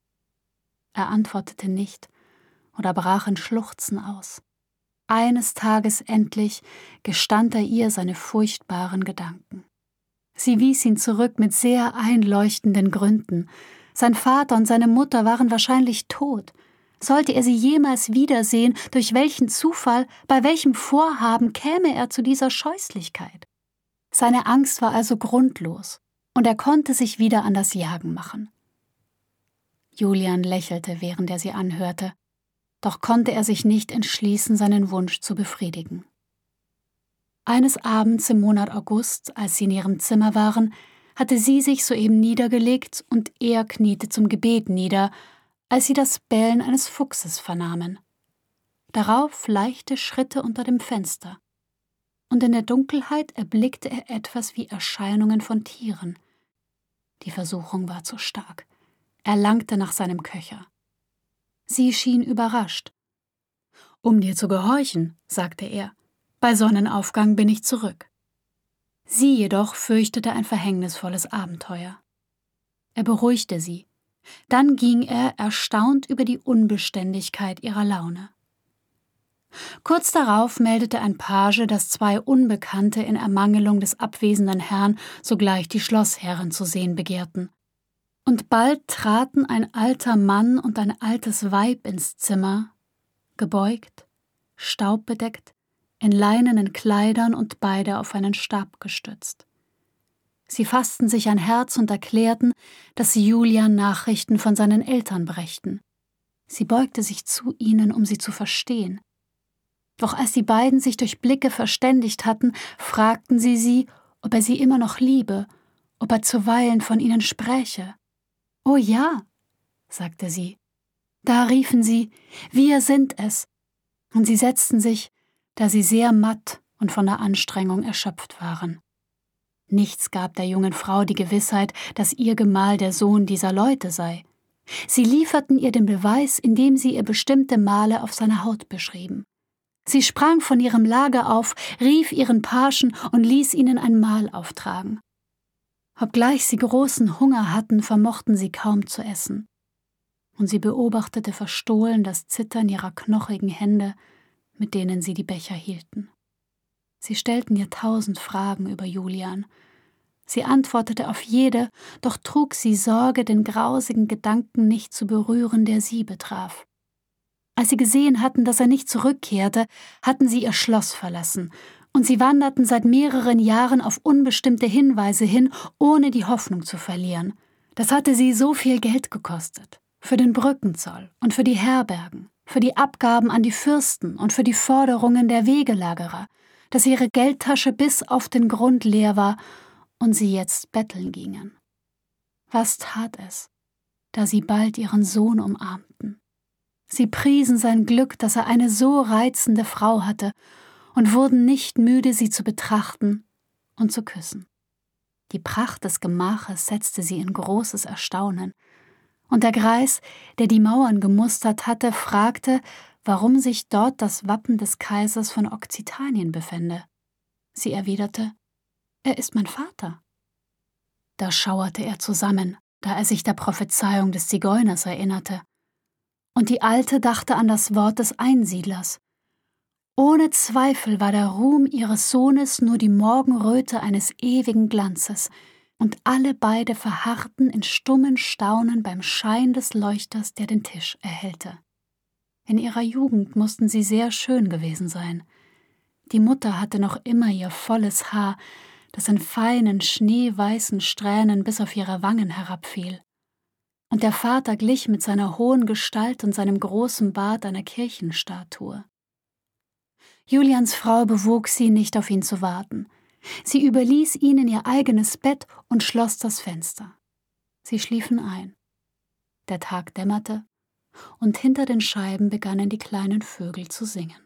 Er antwortete nicht oder brach in Schluchzen aus. Eines Tages endlich gestand er ihr seine furchtbaren Gedanken. Sie wies ihn zurück mit sehr einleuchtenden Gründen. Sein Vater und seine Mutter waren wahrscheinlich tot. Sollte er sie jemals wiedersehen, durch welchen Zufall, bei welchem Vorhaben käme er zu dieser Scheußlichkeit? Seine Angst war also grundlos, und er konnte sich wieder an das Jagen machen. Julian lächelte, während er sie anhörte, doch konnte er sich nicht entschließen, seinen Wunsch zu befriedigen. Eines Abends im Monat August, als sie in ihrem Zimmer waren, hatte sie sich soeben niedergelegt und er kniete zum Gebet nieder, als sie das Bellen eines Fuchses vernahmen. Darauf leichte Schritte unter dem Fenster, und in der Dunkelheit erblickte er etwas wie Erscheinungen von Tieren. Die Versuchung war zu stark. Er langte nach seinem Köcher. Sie schien überrascht. »Um dir zu gehorchen«, sagte er, »bei Sonnenaufgang bin ich zurück.« Sie jedoch fürchtete ein verhängnisvolles Abenteuer. Er beruhigte sie. Dann ging er erstaunt über die Unbeständigkeit ihrer Laune. Kurz darauf meldete ein Page, dass zwei Unbekannte in Ermangelung des abwesenden Herrn sogleich die Schlossherrin zu sehen begehrten. Und bald traten ein alter Mann und ein altes Weib ins Zimmer, gebeugt, staubbedeckt, in leinenen Kleidern und beide auf einen Stab gestützt. Sie fassten sich ein Herz und erklärten, dass sie Julian Nachrichten von seinen Eltern brächten. Sie beugte sich zu ihnen, um sie zu verstehen. Doch als die beiden sich durch Blicke verständigt hatten, fragten sie sie, ob er sie immer noch liebe, ob er zuweilen von ihnen spräche. »Oh ja«, sagte sie. Da riefen sie, »Wir sind es«, und sie setzten sich, da sie sehr matt und von der Anstrengung erschöpft waren. Nichts gab der jungen Frau die Gewissheit, dass ihr Gemahl der Sohn dieser Leute sei. Sie lieferten ihr den Beweis, indem sie ihr bestimmte Male auf seiner Haut beschrieben. Sie sprang von ihrem Lager auf, rief ihren Pagen und ließ ihnen ein Mahl auftragen. Obgleich sie großen Hunger hatten, vermochten sie kaum zu essen. Und sie beobachtete verstohlen das Zittern ihrer knochigen Hände, mit denen sie die Becher hielten. Sie stellten ihr tausend Fragen über Julian. Sie antwortete auf jede, doch trug sie Sorge, den grausigen Gedanken nicht zu berühren, der sie betraf. Als sie gesehen hatten, dass er nicht zurückkehrte, hatten sie ihr Schloss verlassen, und sie wanderten seit mehreren Jahren auf unbestimmte Hinweise hin, ohne die Hoffnung zu verlieren. Das hatte sie so viel Geld gekostet. Für den Brückenzoll und für die Herbergen, für die Abgaben an die Fürsten und für die Forderungen der Wegelagerer, dass ihre Geldtasche bis auf den Grund leer war und sie jetzt betteln gingen. Was tat es, da sie bald ihren Sohn umarmten? Sie priesen sein Glück, dass er eine so reizende Frau hatte, und wurden nicht müde, sie zu betrachten und zu küssen. Die Pracht des Gemaches setzte sie in großes Erstaunen, und der Greis, der die Mauern gemustert hatte, fragte, warum sich dort das Wappen des Kaisers von Okzitanien befände. Sie erwiderte, er ist mein Vater. Da schauerte er zusammen, da er sich der Prophezeiung des Zigeuners erinnerte. Und die Alte dachte an das Wort des Einsiedlers. Ohne Zweifel war der Ruhm ihres Sohnes nur die Morgenröte eines ewigen Glanzes, und alle beide verharrten in stummen Staunen beim Schein des Leuchters, der den Tisch erhellte. In ihrer Jugend mussten sie sehr schön gewesen sein. Die Mutter hatte noch immer ihr volles Haar, das in feinen, schneeweißen Strähnen bis auf ihre Wangen herabfiel. Und der Vater glich mit seiner hohen Gestalt und seinem großen Bart einer Kirchenstatue. Julians Frau bewog sie, nicht auf ihn zu warten. Sie überließ ihnen ihr eigenes Bett und schloss das Fenster. Sie schliefen ein. Der Tag dämmerte, und hinter den Scheiben begannen die kleinen Vögel zu singen.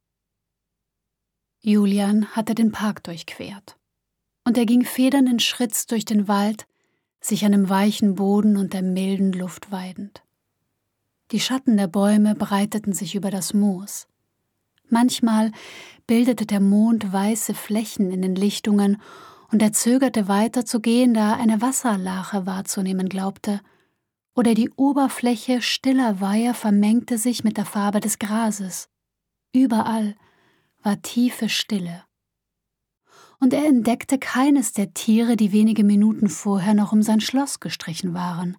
Julian hatte den Park durchquert, und er ging federnden Schritts durch den Wald, sich an dem weichen Boden und der milden Luft weidend. Die Schatten der Bäume breiteten sich über das Moos. Manchmal bildete der Mond weiße Flächen in den Lichtungen, und er zögerte weiter zu gehen, da er eine Wasserlache wahrzunehmen glaubte, oder die Oberfläche stiller Weiher vermengte sich mit der Farbe des Grases. Überall war tiefe Stille. Und er entdeckte keines der Tiere, die wenige Minuten vorher noch um sein Schloss gestrichen waren.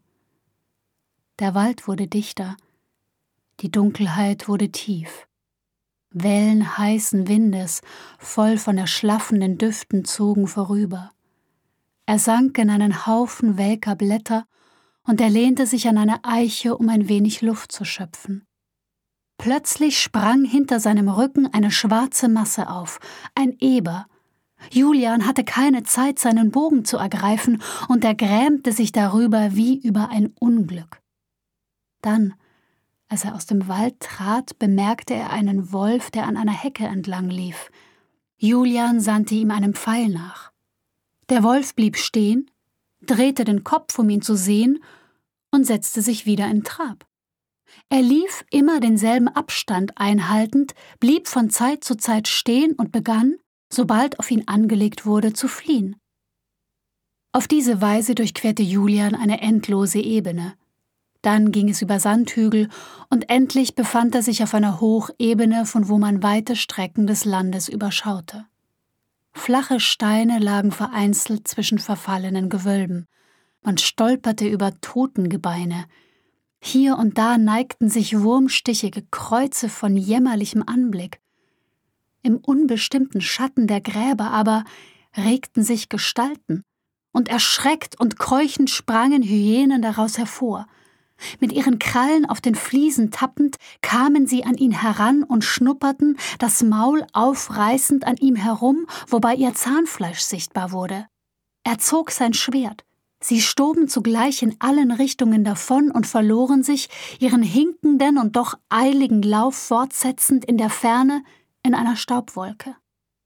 Der Wald wurde dichter, die Dunkelheit wurde tief. Wellen heißen Windes, voll von erschlaffenden Düften, zogen vorüber. Er sank in einen Haufen welker Blätter, und er lehnte sich an eine Eiche, um ein wenig Luft zu schöpfen. Plötzlich sprang hinter seinem Rücken eine schwarze Masse auf, ein Eber. Julian hatte keine Zeit, seinen Bogen zu ergreifen, und er grämte sich darüber wie über ein Unglück. Dann, als er aus dem Wald trat, bemerkte er einen Wolf, der an einer Hecke entlang lief. Julian sandte ihm einen Pfeil nach. Der Wolf blieb stehen, drehte den Kopf, um ihn zu sehen, und setzte sich wieder in Trab. Er lief immer denselben Abstand einhaltend, blieb von Zeit zu Zeit stehen und begann, sobald auf ihn angelegt wurde, zu fliehen. Auf diese Weise durchquerte Julian eine endlose Ebene. Dann ging es über Sandhügel, und endlich befand er sich auf einer Hochebene, von wo man weite Strecken des Landes überschaute. Flache Steine lagen vereinzelt zwischen verfallenen Gewölben. Man stolperte über Totengebeine. Hier und da neigten sich wurmstichige Kreuze von jämmerlichem Anblick. Im unbestimmten Schatten der Gräber aber regten sich Gestalten, und erschreckt und keuchend sprangen Hyänen daraus hervor. Mit ihren Krallen auf den Fliesen tappend kamen sie an ihn heran und schnupperten, das Maul aufreißend an ihm herum, wobei ihr Zahnfleisch sichtbar wurde. Er zog sein Schwert. Sie stoben zugleich in allen Richtungen davon und verloren sich, ihren hinkenden und doch eiligen Lauf fortsetzend in der Ferne, in einer Staubwolke.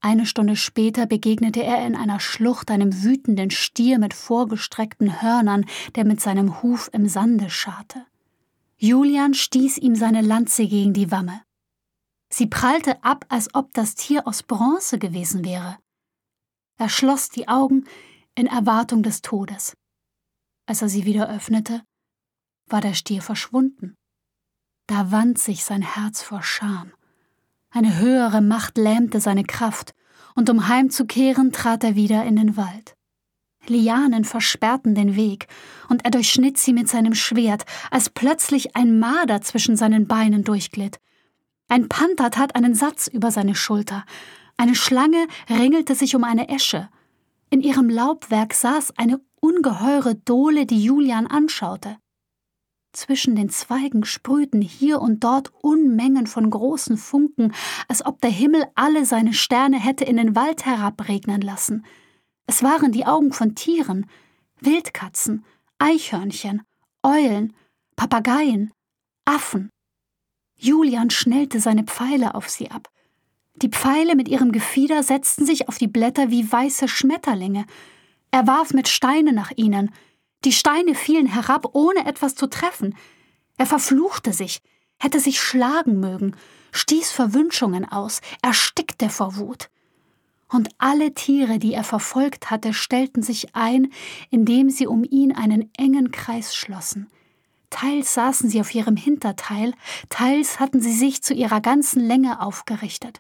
Eine Stunde später begegnete er in einer Schlucht einem wütenden Stier mit vorgestreckten Hörnern, der mit seinem Huf im Sande scharrte. Julian stieß ihm seine Lanze gegen die Wamme. Sie prallte ab, als ob das Tier aus Bronze gewesen wäre. Er schloss die Augen in Erwartung des Todes. Als er sie wieder öffnete, war der Stier verschwunden. Da wand sich sein Herz vor Scham. Eine höhere Macht lähmte seine Kraft, und um heimzukehren, trat er wieder in den Wald. Lianen versperrten den Weg, und er durchschnitt sie mit seinem Schwert, als plötzlich ein Marder zwischen seinen Beinen durchglitt. Ein Panther tat einen Satz über seine Schulter. Eine Schlange ringelte sich um eine Esche. In ihrem Laubwerk saß eine ungeheure Dohle, die Julian anschaute. Zwischen den Zweigen sprühten hier und dort Unmengen von großen Funken, als ob der Himmel alle seine Sterne hätte in den Wald herabregnen lassen. Es waren die Augen von Tieren, Wildkatzen, Eichhörnchen, Eulen, Papageien, Affen. Julian schnellte seine Pfeile auf sie ab. Die Pfeile mit ihrem Gefieder setzten sich auf die Blätter wie weiße Schmetterlinge. Er warf mit Steinen nach ihnen. Die Steine fielen herab, ohne etwas zu treffen. Er verfluchte sich, hätte sich schlagen mögen, stieß Verwünschungen aus, erstickte vor Wut. Und alle Tiere, die er verfolgt hatte, stellten sich ein, indem sie um ihn einen engen Kreis schlossen. Teils saßen sie auf ihrem Hinterteil, teils hatten sie sich zu ihrer ganzen Länge aufgerichtet.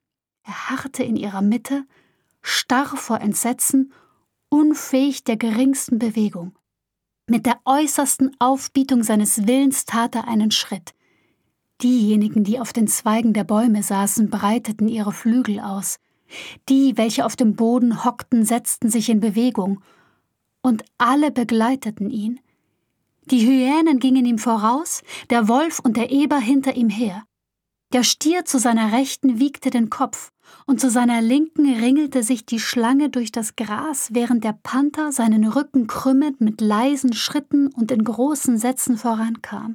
Er harrte in ihrer Mitte, starr vor Entsetzen, unfähig der geringsten Bewegung. Mit der äußersten Aufbietung seines Willens tat er einen Schritt. Diejenigen, die auf den Zweigen der Bäume saßen, breiteten ihre Flügel aus. Die, welche auf dem Boden hockten, setzten sich in Bewegung. Und alle begleiteten ihn. Die Hyänen gingen ihm voraus, der Wolf und der Eber hinter ihm her. Der Stier zu seiner Rechten wiegte den Kopf, und zu seiner Linken ringelte sich die Schlange durch das Gras, während der Panther seinen Rücken krümmend mit leisen Schritten und in großen Sätzen vorankam.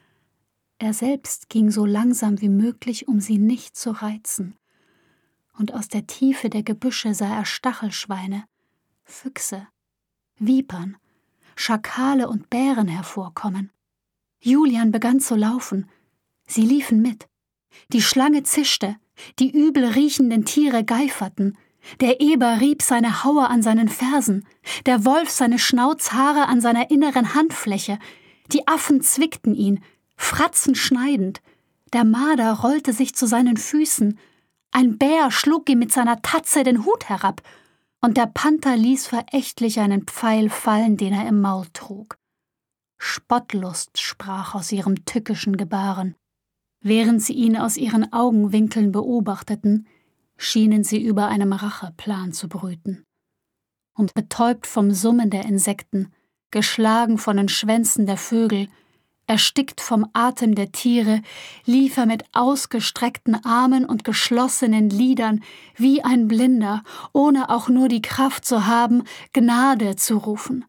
Er selbst ging so langsam wie möglich, um sie nicht zu reizen. Und aus der Tiefe der Gebüsche sah er Stachelschweine, Füchse, Vipern, Schakale und Bären hervorkommen. Julian begann zu laufen. Sie liefen mit. Die Schlange zischte, die übel riechenden Tiere geiferten, der Eber rieb seine Haue an seinen Fersen, der Wolf seine Schnauzhaare an seiner inneren Handfläche, die Affen zwickten ihn, Fratzen schneidend, der Marder rollte sich zu seinen Füßen, ein Bär schlug ihm mit seiner Tatze den Hut herab, und der Panther ließ verächtlich einen Pfeil fallen, den er im Maul trug. Spottlust sprach aus ihrem tückischen Gebaren. Während sie ihn aus ihren Augenwinkeln beobachteten, schienen sie über einem Racheplan zu brüten. Und betäubt vom Summen der Insekten, geschlagen von den Schwänzen der Vögel, erstickt vom Atem der Tiere, lief er mit ausgestreckten Armen und geschlossenen Lidern wie ein Blinder, ohne auch nur die Kraft zu haben, Gnade zu rufen.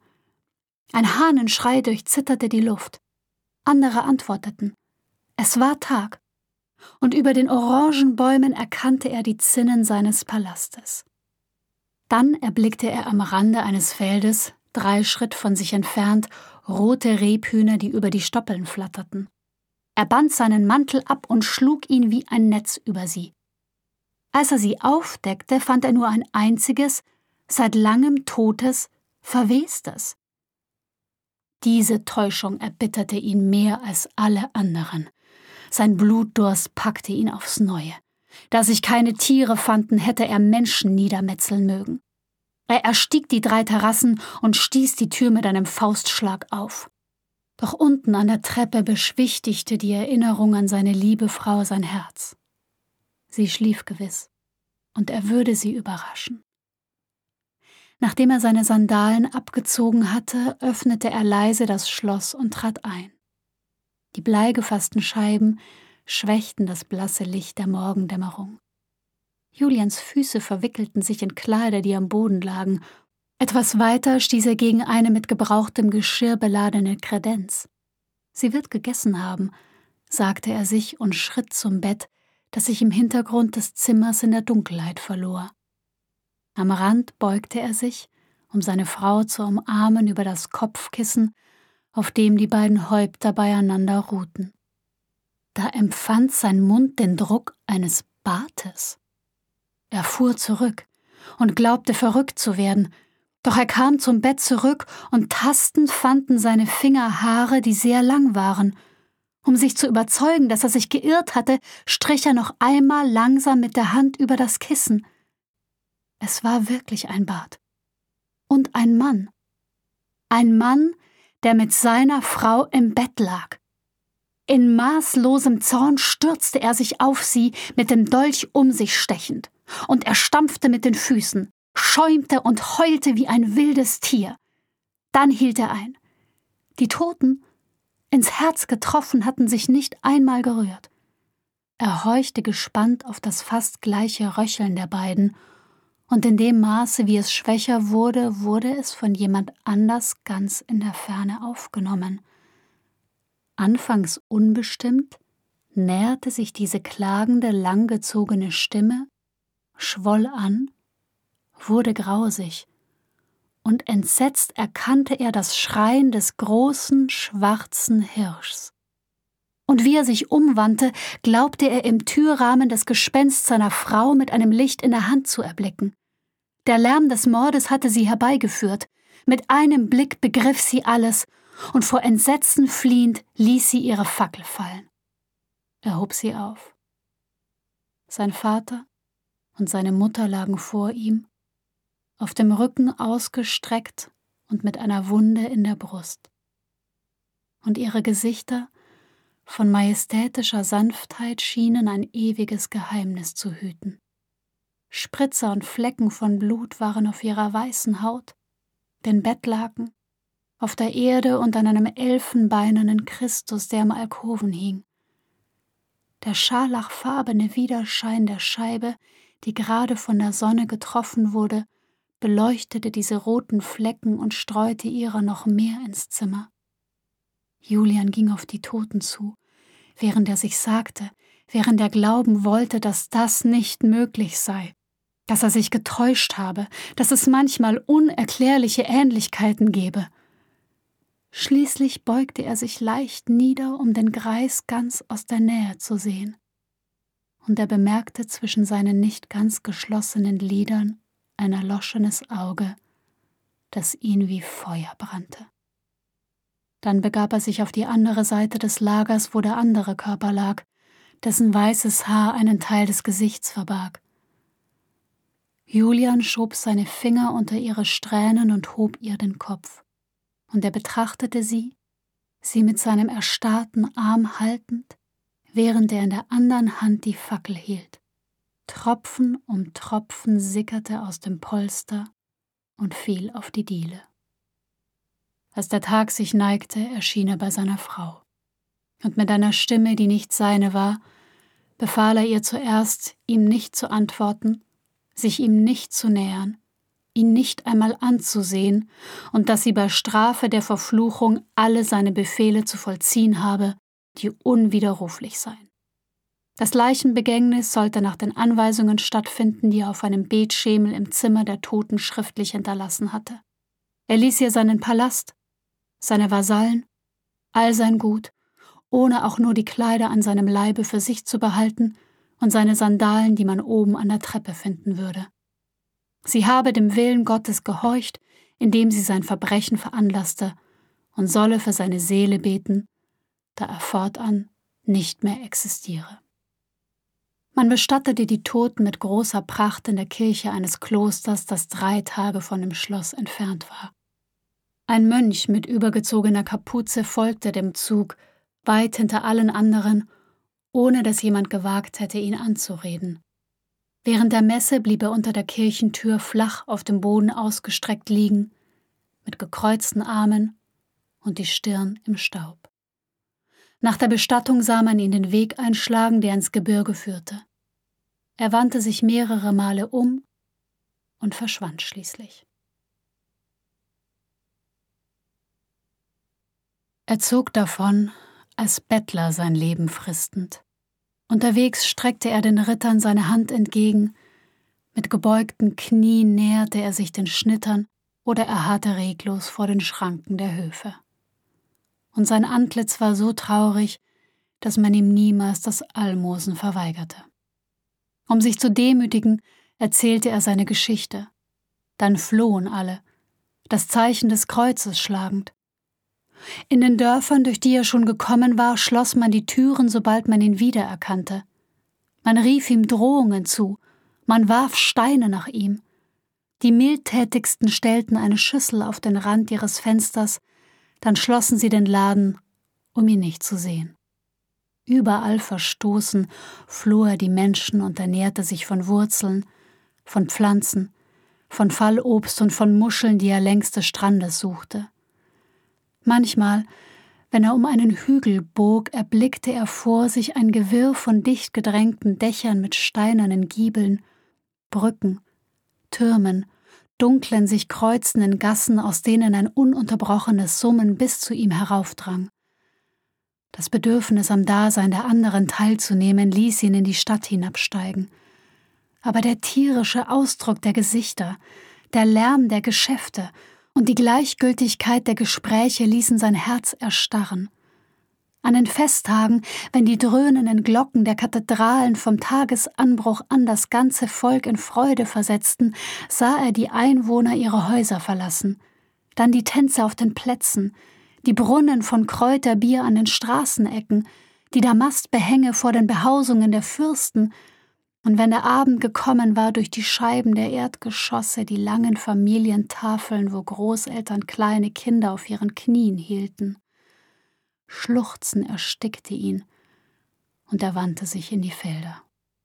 Ein Hahnenschrei durchzitterte die Luft. Andere antworteten. Es war Tag, und über den Orangenbäumen erkannte er die Zinnen seines Palastes. Dann erblickte er am Rande eines Feldes, drei Schritt von sich entfernt, rote Rebhühner, die über die Stoppeln flatterten. Er band seinen Mantel ab und schlug ihn wie ein Netz über sie. Als er sie aufdeckte, fand er nur ein einziges, seit langem totes, verwestes. Diese Täuschung erbitterte ihn mehr als alle anderen. Sein Blutdurst packte ihn aufs Neue. Da sich keine Tiere fanden, hätte er Menschen niedermetzeln mögen. Er erstieg die drei Terrassen und stieß die Tür mit einem Faustschlag auf. Doch unten an der Treppe beschwichtigte die Erinnerung an seine liebe Frau sein Herz. Sie schlief gewiss, und er würde sie überraschen. Nachdem er seine Sandalen abgezogen hatte, öffnete er leise das Schloss und trat ein. Die bleigefassten Scheiben schwächten das blasse Licht der Morgendämmerung. Julians Füße verwickelten sich in Kleider, die am Boden lagen. Etwas weiter stieß er gegen eine mit gebrauchtem Geschirr beladene Kredenz. Sie wird gegessen haben, sagte er sich und schritt zum Bett, das sich im Hintergrund des Zimmers in der Dunkelheit verlor. Am Rand beugte er sich, um seine Frau zu umarmen über das Kopfkissen, auf dem die beiden Häupter beieinander ruhten. Da empfand sein Mund den Druck eines Bartes. Er fuhr zurück und glaubte verrückt zu werden, doch er kam zum Bett zurück und tastend fanden seine Finger Haare, die sehr lang waren. Um sich zu überzeugen, dass er sich geirrt hatte, strich er noch einmal langsam mit der Hand über das Kissen. Es war wirklich ein Bart. Und ein Mann. Ein Mann, der mit seiner Frau im Bett lag. In maßlosem Zorn stürzte er sich auf sie, mit dem Dolch um sich stechend, und er stampfte mit den Füßen, schäumte und heulte wie ein wildes Tier. Dann hielt er ein. Die Toten, ins Herz getroffen, hatten sich nicht einmal gerührt. Er horchte gespannt auf das fast gleiche Röcheln der beiden, und in dem Maße, wie es schwächer wurde, wurde es von jemand anders ganz in der Ferne aufgenommen. Anfangs unbestimmt näherte sich diese klagende, langgezogene Stimme, schwoll an, wurde grausig, und entsetzt erkannte er das Schreien des großen, schwarzen Hirschs. Und wie er sich umwandte, glaubte er im Türrahmen das Gespenst seiner Frau mit einem Licht in der Hand zu erblicken. Der Lärm des Mordes hatte sie herbeigeführt. Mit einem Blick begriff sie alles, und vor Entsetzen fliehend ließ sie ihre Fackel fallen. Er hob sie auf. Sein Vater und seine Mutter lagen vor ihm, auf dem Rücken ausgestreckt und mit einer Wunde in der Brust. Und ihre Gesichter von majestätischer Sanftheit schienen ein ewiges Geheimnis zu hüten. Spritzer und Flecken von Blut waren auf ihrer weißen Haut, den Bettlaken, auf der Erde und an einem elfenbeinernen Christus, der am Alkoven hing. Der scharlachfarbene Widerschein der Scheibe, die gerade von der Sonne getroffen wurde, beleuchtete diese roten Flecken und streute ihrer noch mehr ins Zimmer. Julian ging auf die Toten zu, während er sich sagte, während er glauben wollte, dass das nicht möglich sei, dass er sich getäuscht habe, dass es manchmal unerklärliche Ähnlichkeiten gebe. Schließlich beugte er sich leicht nieder, um den Greis ganz aus der Nähe zu sehen. Und er bemerkte zwischen seinen nicht ganz geschlossenen Lidern ein erloschenes Auge, das ihn wie Feuer brannte. Dann begab er sich auf die andere Seite des Lagers, wo der andere Körper lag, dessen weißes Haar einen Teil des Gesichts verbarg. Julian schob seine Finger unter ihre Strähnen und hob ihr den Kopf, und er betrachtete sie, sie mit seinem erstarrten Arm haltend, während er in der anderen Hand die Fackel hielt. Tropfen um Tropfen sickerte aus dem Polster und fiel auf die Diele. Als der Tag sich neigte, erschien er bei seiner Frau. Und mit einer Stimme, die nicht seine war, befahl er ihr zuerst, ihm nicht zu antworten, sich ihm nicht zu nähern, ihn nicht einmal anzusehen und dass sie bei Strafe der Verfluchung alle seine Befehle zu vollziehen habe, die unwiderruflich seien. Das Leichenbegängnis sollte nach den Anweisungen stattfinden, die er auf einem Betschemel im Zimmer der Toten schriftlich hinterlassen hatte. Er ließ ihr seinen Palast, seine Vasallen, all sein Gut, ohne auch nur die Kleider an seinem Leibe für sich zu behalten, und seine Sandalen, die man oben an der Treppe finden würde. Sie habe dem Willen Gottes gehorcht, indem sie sein Verbrechen veranlasste, und solle für seine Seele beten, da er fortan nicht mehr existiere. Man bestattete die Toten mit großer Pracht in der Kirche eines Klosters, das drei Tage von dem Schloss entfernt war. Ein Mönch mit übergezogener Kapuze folgte dem Zug, weit hinter allen anderen, ohne dass jemand gewagt hätte, ihn anzureden. Während der Messe blieb er unter der Kirchentür flach auf dem Boden ausgestreckt liegen, mit gekreuzten Armen und die Stirn im Staub. Nach der Bestattung sah man ihn den Weg einschlagen, der ins Gebirge führte. Er wandte sich mehrere Male um und verschwand schließlich. Er zog davon, als Bettler sein Leben fristend, Unterwegs streckte er den Rittern seine Hand entgegen, mit gebeugten Knien näherte er sich den Schnittern oder er harrte reglos vor den Schranken der Höfe. Und sein Antlitz war so traurig, dass man ihm niemals das Almosen verweigerte. Um sich zu demütigen, erzählte er seine Geschichte. Dann flohen alle, das Zeichen des Kreuzes schlagend. In den Dörfern, durch die er schon gekommen war, schloss man die Türen, sobald man ihn wiedererkannte. Man rief ihm Drohungen zu, man warf Steine nach ihm. Die Mildtätigsten stellten eine Schüssel auf den Rand ihres Fensters, dann schlossen sie den Laden, um ihn nicht zu sehen. Überall verstoßen floh er die Menschen und ernährte sich von Wurzeln, von Pflanzen, von Fallobst und von Muscheln, die er längs des Strandes suchte. Manchmal, wenn er um einen Hügel bog, erblickte er vor sich ein Gewirr von dicht gedrängten Dächern mit steinernen Giebeln, Brücken, Türmen, dunklen, sich kreuzenden Gassen, aus denen ein ununterbrochenes Summen bis zu ihm heraufdrang. Das Bedürfnis, am Dasein der anderen teilzunehmen, ließ ihn in die Stadt hinabsteigen. Aber der tierische Ausdruck der Gesichter, der Lärm der Geschäfte und die Gleichgültigkeit der Gespräche ließen sein Herz erstarren. An den Festtagen, wenn die dröhnenden Glocken der Kathedralen vom Tagesanbruch an das ganze Volk in Freude versetzten, sah er die Einwohner ihre Häuser verlassen, dann die Tänze auf den Plätzen, die Brunnen von Kräuterbier an den Straßenecken, die Damastbehänge vor den Behausungen der Fürsten, und wenn der Abend gekommen war, durch die Scheiben der Erdgeschosse die langen Familientafeln, wo Großeltern kleine Kinder auf ihren Knien hielten. Schluchzen erstickte ihn, und er wandte sich in die Felder.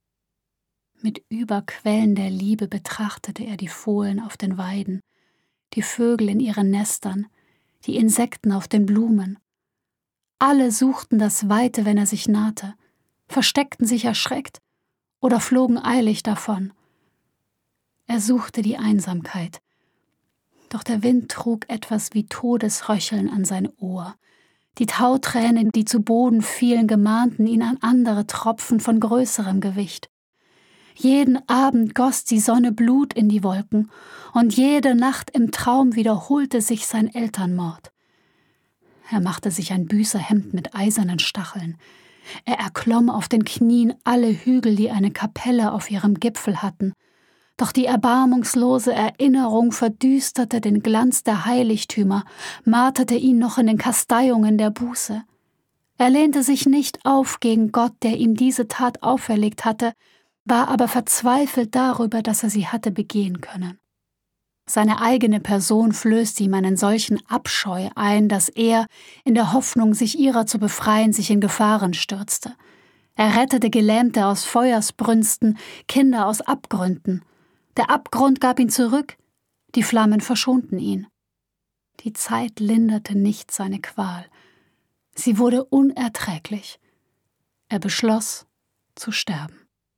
Mit Überquellen der Liebe betrachtete er die Fohlen auf den Weiden, die Vögel in ihren Nestern, die Insekten auf den Blumen. Alle suchten das Weite, wenn er sich nahte, versteckten sich erschreckt oder flogen eilig davon. Er suchte die Einsamkeit, doch der Wind trug etwas wie Todesröcheln an sein Ohr. Die Tautränen, die zu Boden fielen, gemahnten ihn an andere Tropfen von größerem Gewicht. Jeden Abend goss die Sonne Blut in die Wolken, und jede Nacht im Traum wiederholte sich sein Elternmord. Er machte sich ein Büßerhemd mit eisernen Stacheln. Er erklomm auf den Knien alle Hügel, die eine Kapelle auf ihrem Gipfel hatten. Doch die erbarmungslose Erinnerung verdüsterte den Glanz der Heiligtümer, marterte ihn noch in den Kasteiungen der Buße. Er lehnte sich nicht auf gegen Gott, der ihm diese Tat auferlegt hatte, war aber verzweifelt darüber, dass er sie hatte begehen können. Seine eigene Person flößte ihm einen solchen Abscheu ein, dass er, in der Hoffnung, sich ihrer zu befreien, sich in Gefahren stürzte. Er rettete Gelähmte aus Feuersbrünsten, Kinder aus Abgründen. Der Abgrund gab ihn zurück, die Flammen verschonten ihn. Die Zeit linderte nicht seine Qual. Sie wurde unerträglich. Er beschloss, zu sterben.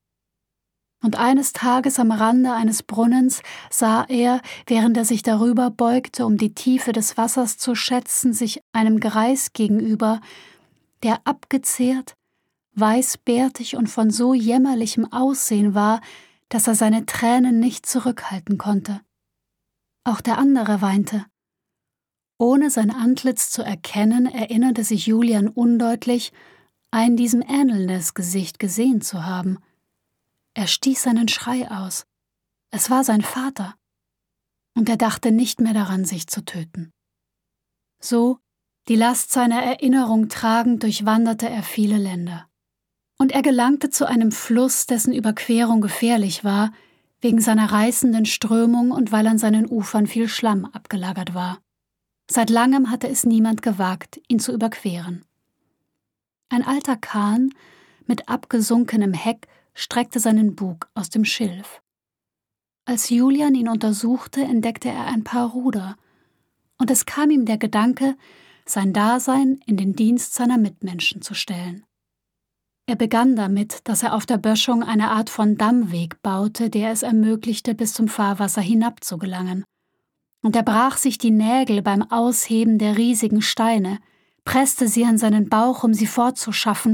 Und eines Tages am Rande eines Brunnens sah er, während er sich darüber beugte, um die Tiefe des Wassers zu schätzen, sich einem Greis gegenüber, der abgezehrt, weißbärtig und von so jämmerlichem Aussehen war, dass er seine Tränen nicht zurückhalten konnte. Auch der andere weinte. Ohne sein Antlitz zu erkennen, erinnerte sich Julian undeutlich, ein diesem ähnelndes Gesicht gesehen zu haben. Er stieß einen Schrei aus. Es war sein Vater. Und er dachte nicht mehr daran, sich zu töten. So, die Last seiner Erinnerung tragend, durchwanderte er viele Länder. Und er gelangte zu einem Fluss, dessen Überquerung gefährlich war, wegen seiner reißenden Strömung und weil an seinen Ufern viel Schlamm abgelagert war. Seit langem hatte es niemand gewagt, ihn zu überqueren. Ein alter Kahn mit abgesunkenem Heck streckte seinen Bug aus dem Schilf. Als Julian ihn untersuchte, entdeckte er ein paar Ruder, und es kam ihm der Gedanke, sein Dasein in den Dienst seiner Mitmenschen zu stellen. Er begann damit, dass er auf der Böschung eine Art von Dammweg baute, der es ermöglichte, bis zum Fahrwasser hinabzugelangen. Und er brach sich die Nägel beim Ausheben der riesigen Steine, presste sie an seinen Bauch, um sie fortzuschaffen,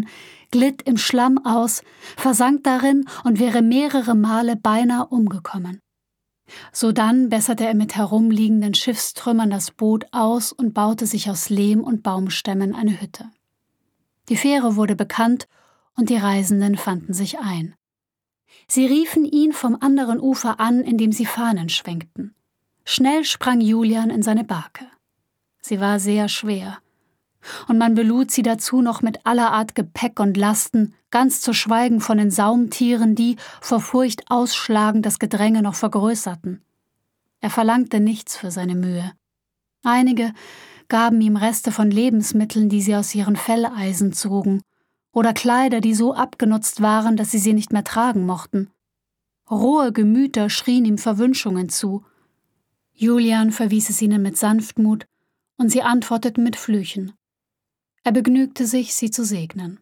glitt im Schlamm aus, versank darin und wäre mehrere Male beinahe umgekommen. Sodann besserte er mit herumliegenden Schiffstrümmern das Boot aus und baute sich aus Lehm und Baumstämmen eine Hütte. Die Fähre wurde bekannt und die Reisenden fanden sich ein. Sie riefen ihn vom anderen Ufer an, indem sie Fahnen schwenkten. Schnell sprang Julian in seine Barke. Sie war sehr schwer, und man belud sie dazu noch mit aller Art Gepäck und Lasten, ganz zu schweigen von den Saumtieren, die, vor Furcht ausschlagend, das Gedränge noch vergrößerten. Er verlangte nichts für seine Mühe. Einige gaben ihm Reste von Lebensmitteln, die sie aus ihren Felleisen zogen, oder Kleider, die so abgenutzt waren, dass sie sie nicht mehr tragen mochten. Rohe Gemüter schrien ihm Verwünschungen zu. Julian verwies es ihnen mit Sanftmut, und sie antworteten mit Flüchen. Er begnügte sich, sie zu segnen.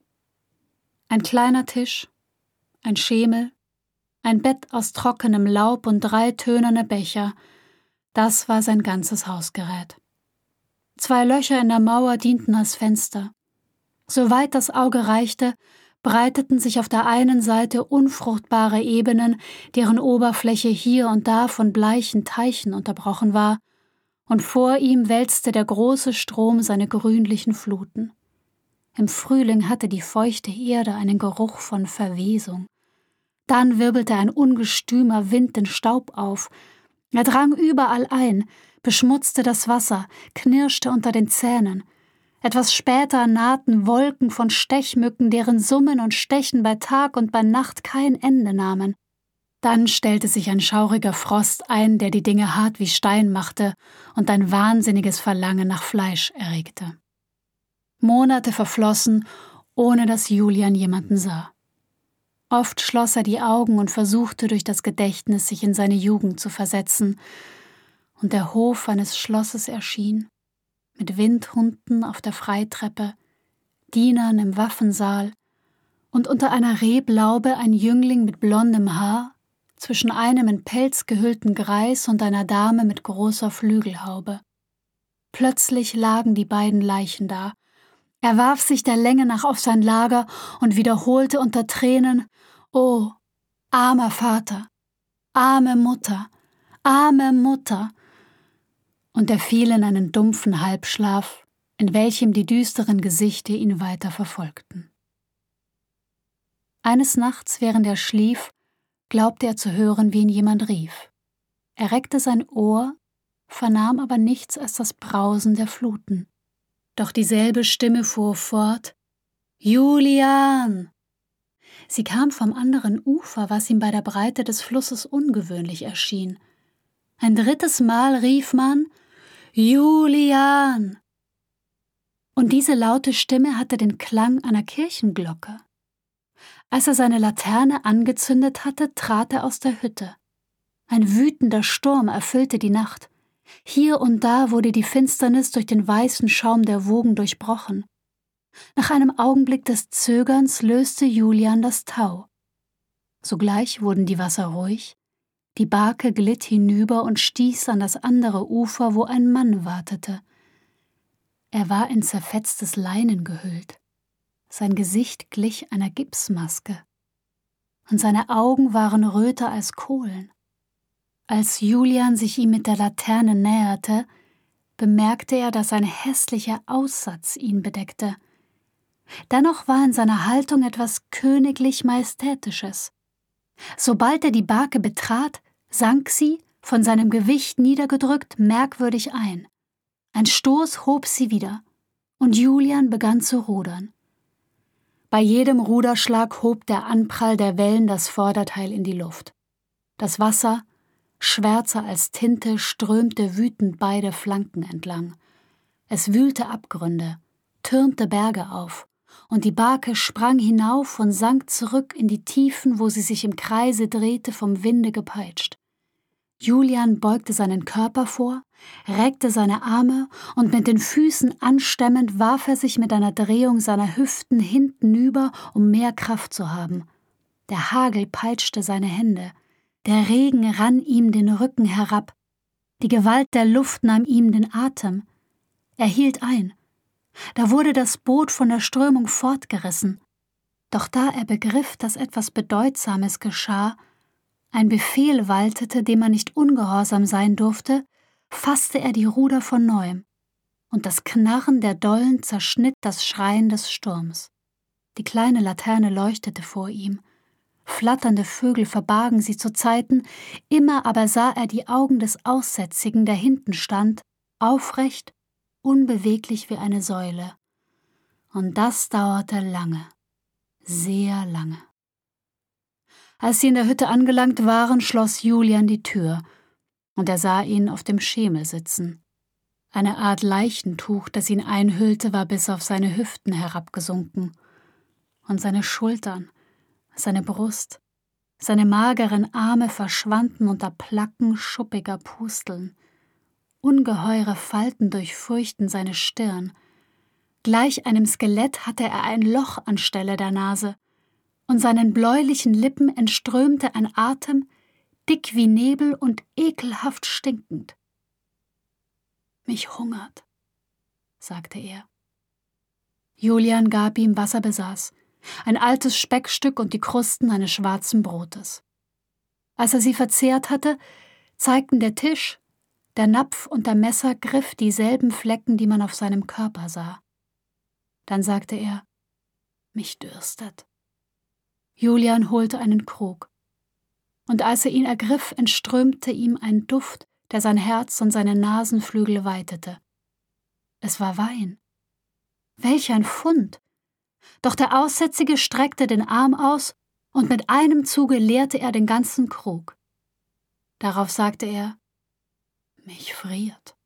Ein kleiner Tisch, ein Schemel, ein Bett aus trockenem Laub und drei tönerne Becher, das war sein ganzes Hausgerät. Zwei Löcher in der Mauer dienten als Fenster. Soweit das Auge reichte, breiteten sich auf der einen Seite unfruchtbare Ebenen, deren Oberfläche hier und da von bleichen Teichen unterbrochen war, und vor ihm wälzte der große Strom seine grünlichen Fluten. Im Frühling hatte die feuchte Erde einen Geruch von Verwesung. Dann wirbelte ein ungestümer Wind den Staub auf. Er drang überall ein, beschmutzte das Wasser, knirschte unter den Zähnen. Etwas später nahten Wolken von Stechmücken, deren Summen und Stechen bei Tag und bei Nacht kein Ende nahmen. Dann stellte sich ein schauriger Frost ein, der die Dinge hart wie Stein machte und ein wahnsinniges Verlangen nach Fleisch erregte. Monate verflossen, ohne dass Julian jemanden sah. Oft schloss er die Augen und versuchte durch das Gedächtnis, sich in seine Jugend zu versetzen, und der Hof eines Schlosses erschien, mit Windhunden auf der Freitreppe, Dienern im Waffensaal und unter einer Rehblaube ein Jüngling mit blondem Haar, zwischen einem in Pelz gehüllten Greis und einer Dame mit großer Flügelhaube. Plötzlich lagen die beiden Leichen da. Er warf sich der Länge nach auf sein Lager und wiederholte unter Tränen: »Oh, armer Vater, arme Mutter, arme Mutter!« Und er fiel in einen dumpfen Halbschlaf, in welchem die düsteren Gesichter ihn weiter verfolgten. Eines Nachts, während er schlief, glaubte er zu hören, wie ihn jemand rief. Er reckte sein Ohr, vernahm aber nichts als das Brausen der Fluten. Doch dieselbe Stimme fuhr fort: »Julian!« Sie kam vom anderen Ufer, was ihm bei der Breite des Flusses ungewöhnlich erschien. Ein drittes Mal rief man: »Julian!« Und diese laute Stimme hatte den Klang einer Kirchenglocke. Als er seine Laterne angezündet hatte, trat er aus der Hütte. Ein wütender Sturm erfüllte die Nacht. Hier und da wurde die Finsternis durch den weißen Schaum der Wogen durchbrochen. Nach einem Augenblick des Zögerns löste Julian das Tau. Sogleich wurden die Wasser ruhig, die Barke glitt hinüber und stieß an das andere Ufer, wo ein Mann wartete. Er war in zerfetztes Leinen gehüllt. Sein Gesicht glich einer Gipsmaske, und seine Augen waren röter als Kohlen. Als Julian sich ihm mit der Laterne näherte, bemerkte er, dass ein hässlicher Aussatz ihn bedeckte. Dennoch war in seiner Haltung etwas königlich Majestätisches. Sobald er die Barke betrat, sank sie, von seinem Gewicht niedergedrückt, merkwürdig ein. Ein Stoß hob sie wieder, und Julian begann zu rudern. Bei jedem Ruderschlag hob der Anprall der Wellen das Vorderteil in die Luft. Das Wasser, schwärzer als Tinte, strömte wütend beide Flanken entlang. Es wühlte Abgründe, türmte Berge auf, und die Barke sprang hinauf und sank zurück in die Tiefen, wo sie sich im Kreise drehte, vom Winde gepeitscht. Julian beugte seinen Körper vor, reckte seine Arme und mit den Füßen anstemmend warf er sich mit einer Drehung seiner Hüften hintenüber, um mehr Kraft zu haben. Der Hagel peitschte seine Hände, der Regen rann ihm den Rücken herab, die Gewalt der Luft nahm ihm den Atem. Er hielt ein. Da wurde das Boot von der Strömung fortgerissen. Doch da er begriff, dass etwas Bedeutsames geschah, ein Befehl waltete, dem man nicht ungehorsam sein durfte, fasste er die Ruder von neuem, und das Knarren der Dollen zerschnitt das Schreien des Sturms. Die kleine Laterne leuchtete vor ihm, flatternde Vögel verbargen sie zu Zeiten, immer aber sah er die Augen des Aussätzigen, der hinten stand, aufrecht, unbeweglich wie eine Säule. Und das dauerte lange, sehr lange. Als sie in der Hütte angelangt waren, schloss Julian die Tür, und er sah ihn auf dem Schemel sitzen. Eine Art Leichentuch, das ihn einhüllte, war bis auf seine Hüften herabgesunken. Und seine Schultern, seine Brust, seine mageren Arme verschwanden unter Placken schuppiger Pusteln. Ungeheure Falten durchfurchten seine Stirn. Gleich einem Skelett hatte er ein Loch anstelle der Nase, und seinen bläulichen Lippen entströmte ein Atem, dick wie Nebel und ekelhaft stinkend. »Mich hungert«, sagte er. Julian gab ihm, was er besaß, ein altes Speckstück und die Krusten eines schwarzen Brotes. Als er sie verzehrt hatte, zeigten der Tisch, der Napf und der Messergriff dieselben Flecken, die man auf seinem Körper sah. Dann sagte er, »Mich dürstet.« Julian holte einen Krug, und als er ihn ergriff, entströmte ihm ein Duft, der sein Herz und seine Nasenflügel weitete. Es war Wein. Welch ein Fund! Doch der Aussätzige streckte den Arm aus, und mit einem Zuge leerte er den ganzen Krug. Darauf sagte er, »Mich friert.«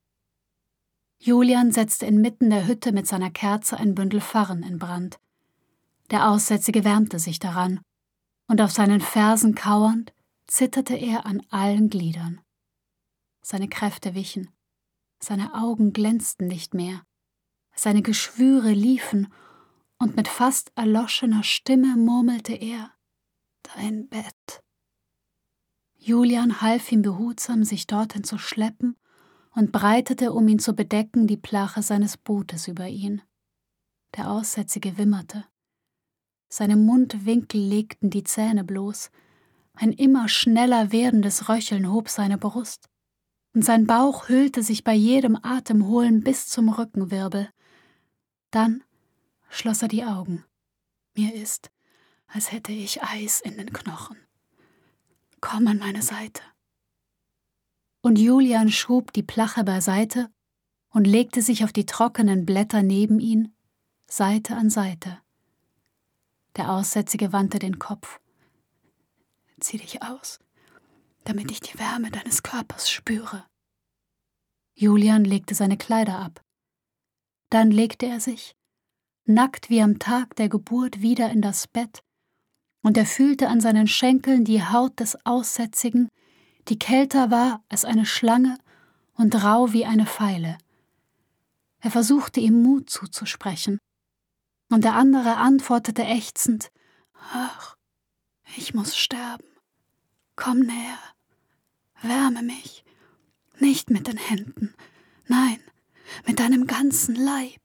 Julian setzte inmitten der Hütte mit seiner Kerze ein Bündel Farren in Brand. Der Aussätzige wärmte sich daran, und auf seinen Fersen kauernd, zitterte er an allen Gliedern. Seine Kräfte wichen, seine Augen glänzten nicht mehr, seine Geschwüre liefen, und mit fast erloschener Stimme murmelte er, »Dein Bett.« Julian half ihm behutsam, sich dorthin zu schleppen, und breitete, um ihn zu bedecken, die Plache seines Bootes über ihn. Der Aussätzige wimmerte. Seine Mundwinkel legten die Zähne bloß, ein immer schneller werdendes Röcheln hob seine Brust, und sein Bauch hüllte sich bei jedem Atemholen bis zum Rückenwirbel. Dann schloss er die Augen. Mir ist, als hätte ich Eis in den Knochen. Komm an meine Seite. Und Julian schob die Plache beiseite und legte sich auf die trockenen Blätter neben ihn, Seite an Seite. Der Aussätzige wandte den Kopf. »Zieh dich aus, damit ich die Wärme deines Körpers spüre.« Julian legte seine Kleider ab. Dann legte er sich, nackt wie am Tag der Geburt, wieder in das Bett, und er fühlte an seinen Schenkeln die Haut des Aussätzigen, die kälter war als eine Schlange und rau wie eine Feile. Er versuchte ihm Mut zuzusprechen, und der andere antwortete ächzend, »Ach, ich muss sterben. Komm näher, wärme mich, nicht mit den Händen, nein, mit deinem ganzen Leib.«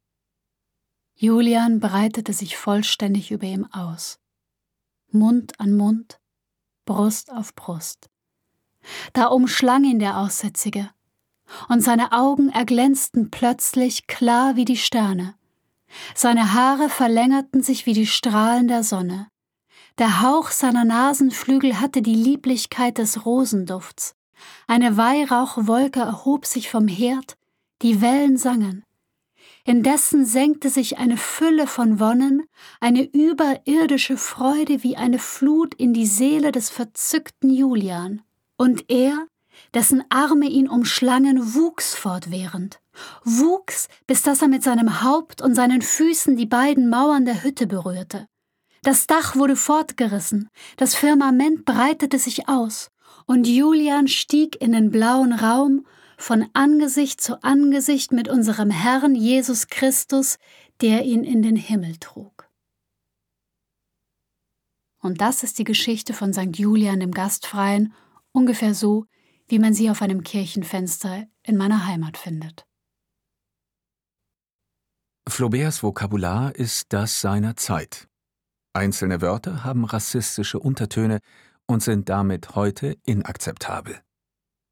Julian breitete sich vollständig über ihm aus, Mund an Mund, Brust auf Brust. Da umschlang ihn der Aussätzige, und seine Augen erglänzten plötzlich klar wie die Sterne. Seine Haare verlängerten sich wie die Strahlen der Sonne. Der Hauch seiner Nasenflügel hatte die Lieblichkeit des Rosendufts. Eine Weihrauchwolke erhob sich vom Herd, die Wellen sangen. Indessen senkte sich eine Fülle von Wonnen, eine überirdische Freude wie eine Flut in die Seele des verzückten Julian. Und er, dessen Arme ihn umschlangen, wuchs fortwährend, wuchs, bis dass er mit seinem Haupt und seinen Füßen die beiden Mauern der Hütte berührte. Das Dach wurde fortgerissen, das Firmament breitete sich aus, und Julian stieg in den blauen Raum, von Angesicht zu Angesicht mit unserem Herrn Jesus Christus, der ihn in den Himmel trug. Und das ist die Geschichte von Sankt Julian dem Gastfreien, ungefähr so, wie man sie auf einem Kirchenfenster in meiner Heimat findet. Flauberts Vokabular ist das seiner Zeit. Einzelne Wörter haben rassistische Untertöne und sind damit heute inakzeptabel.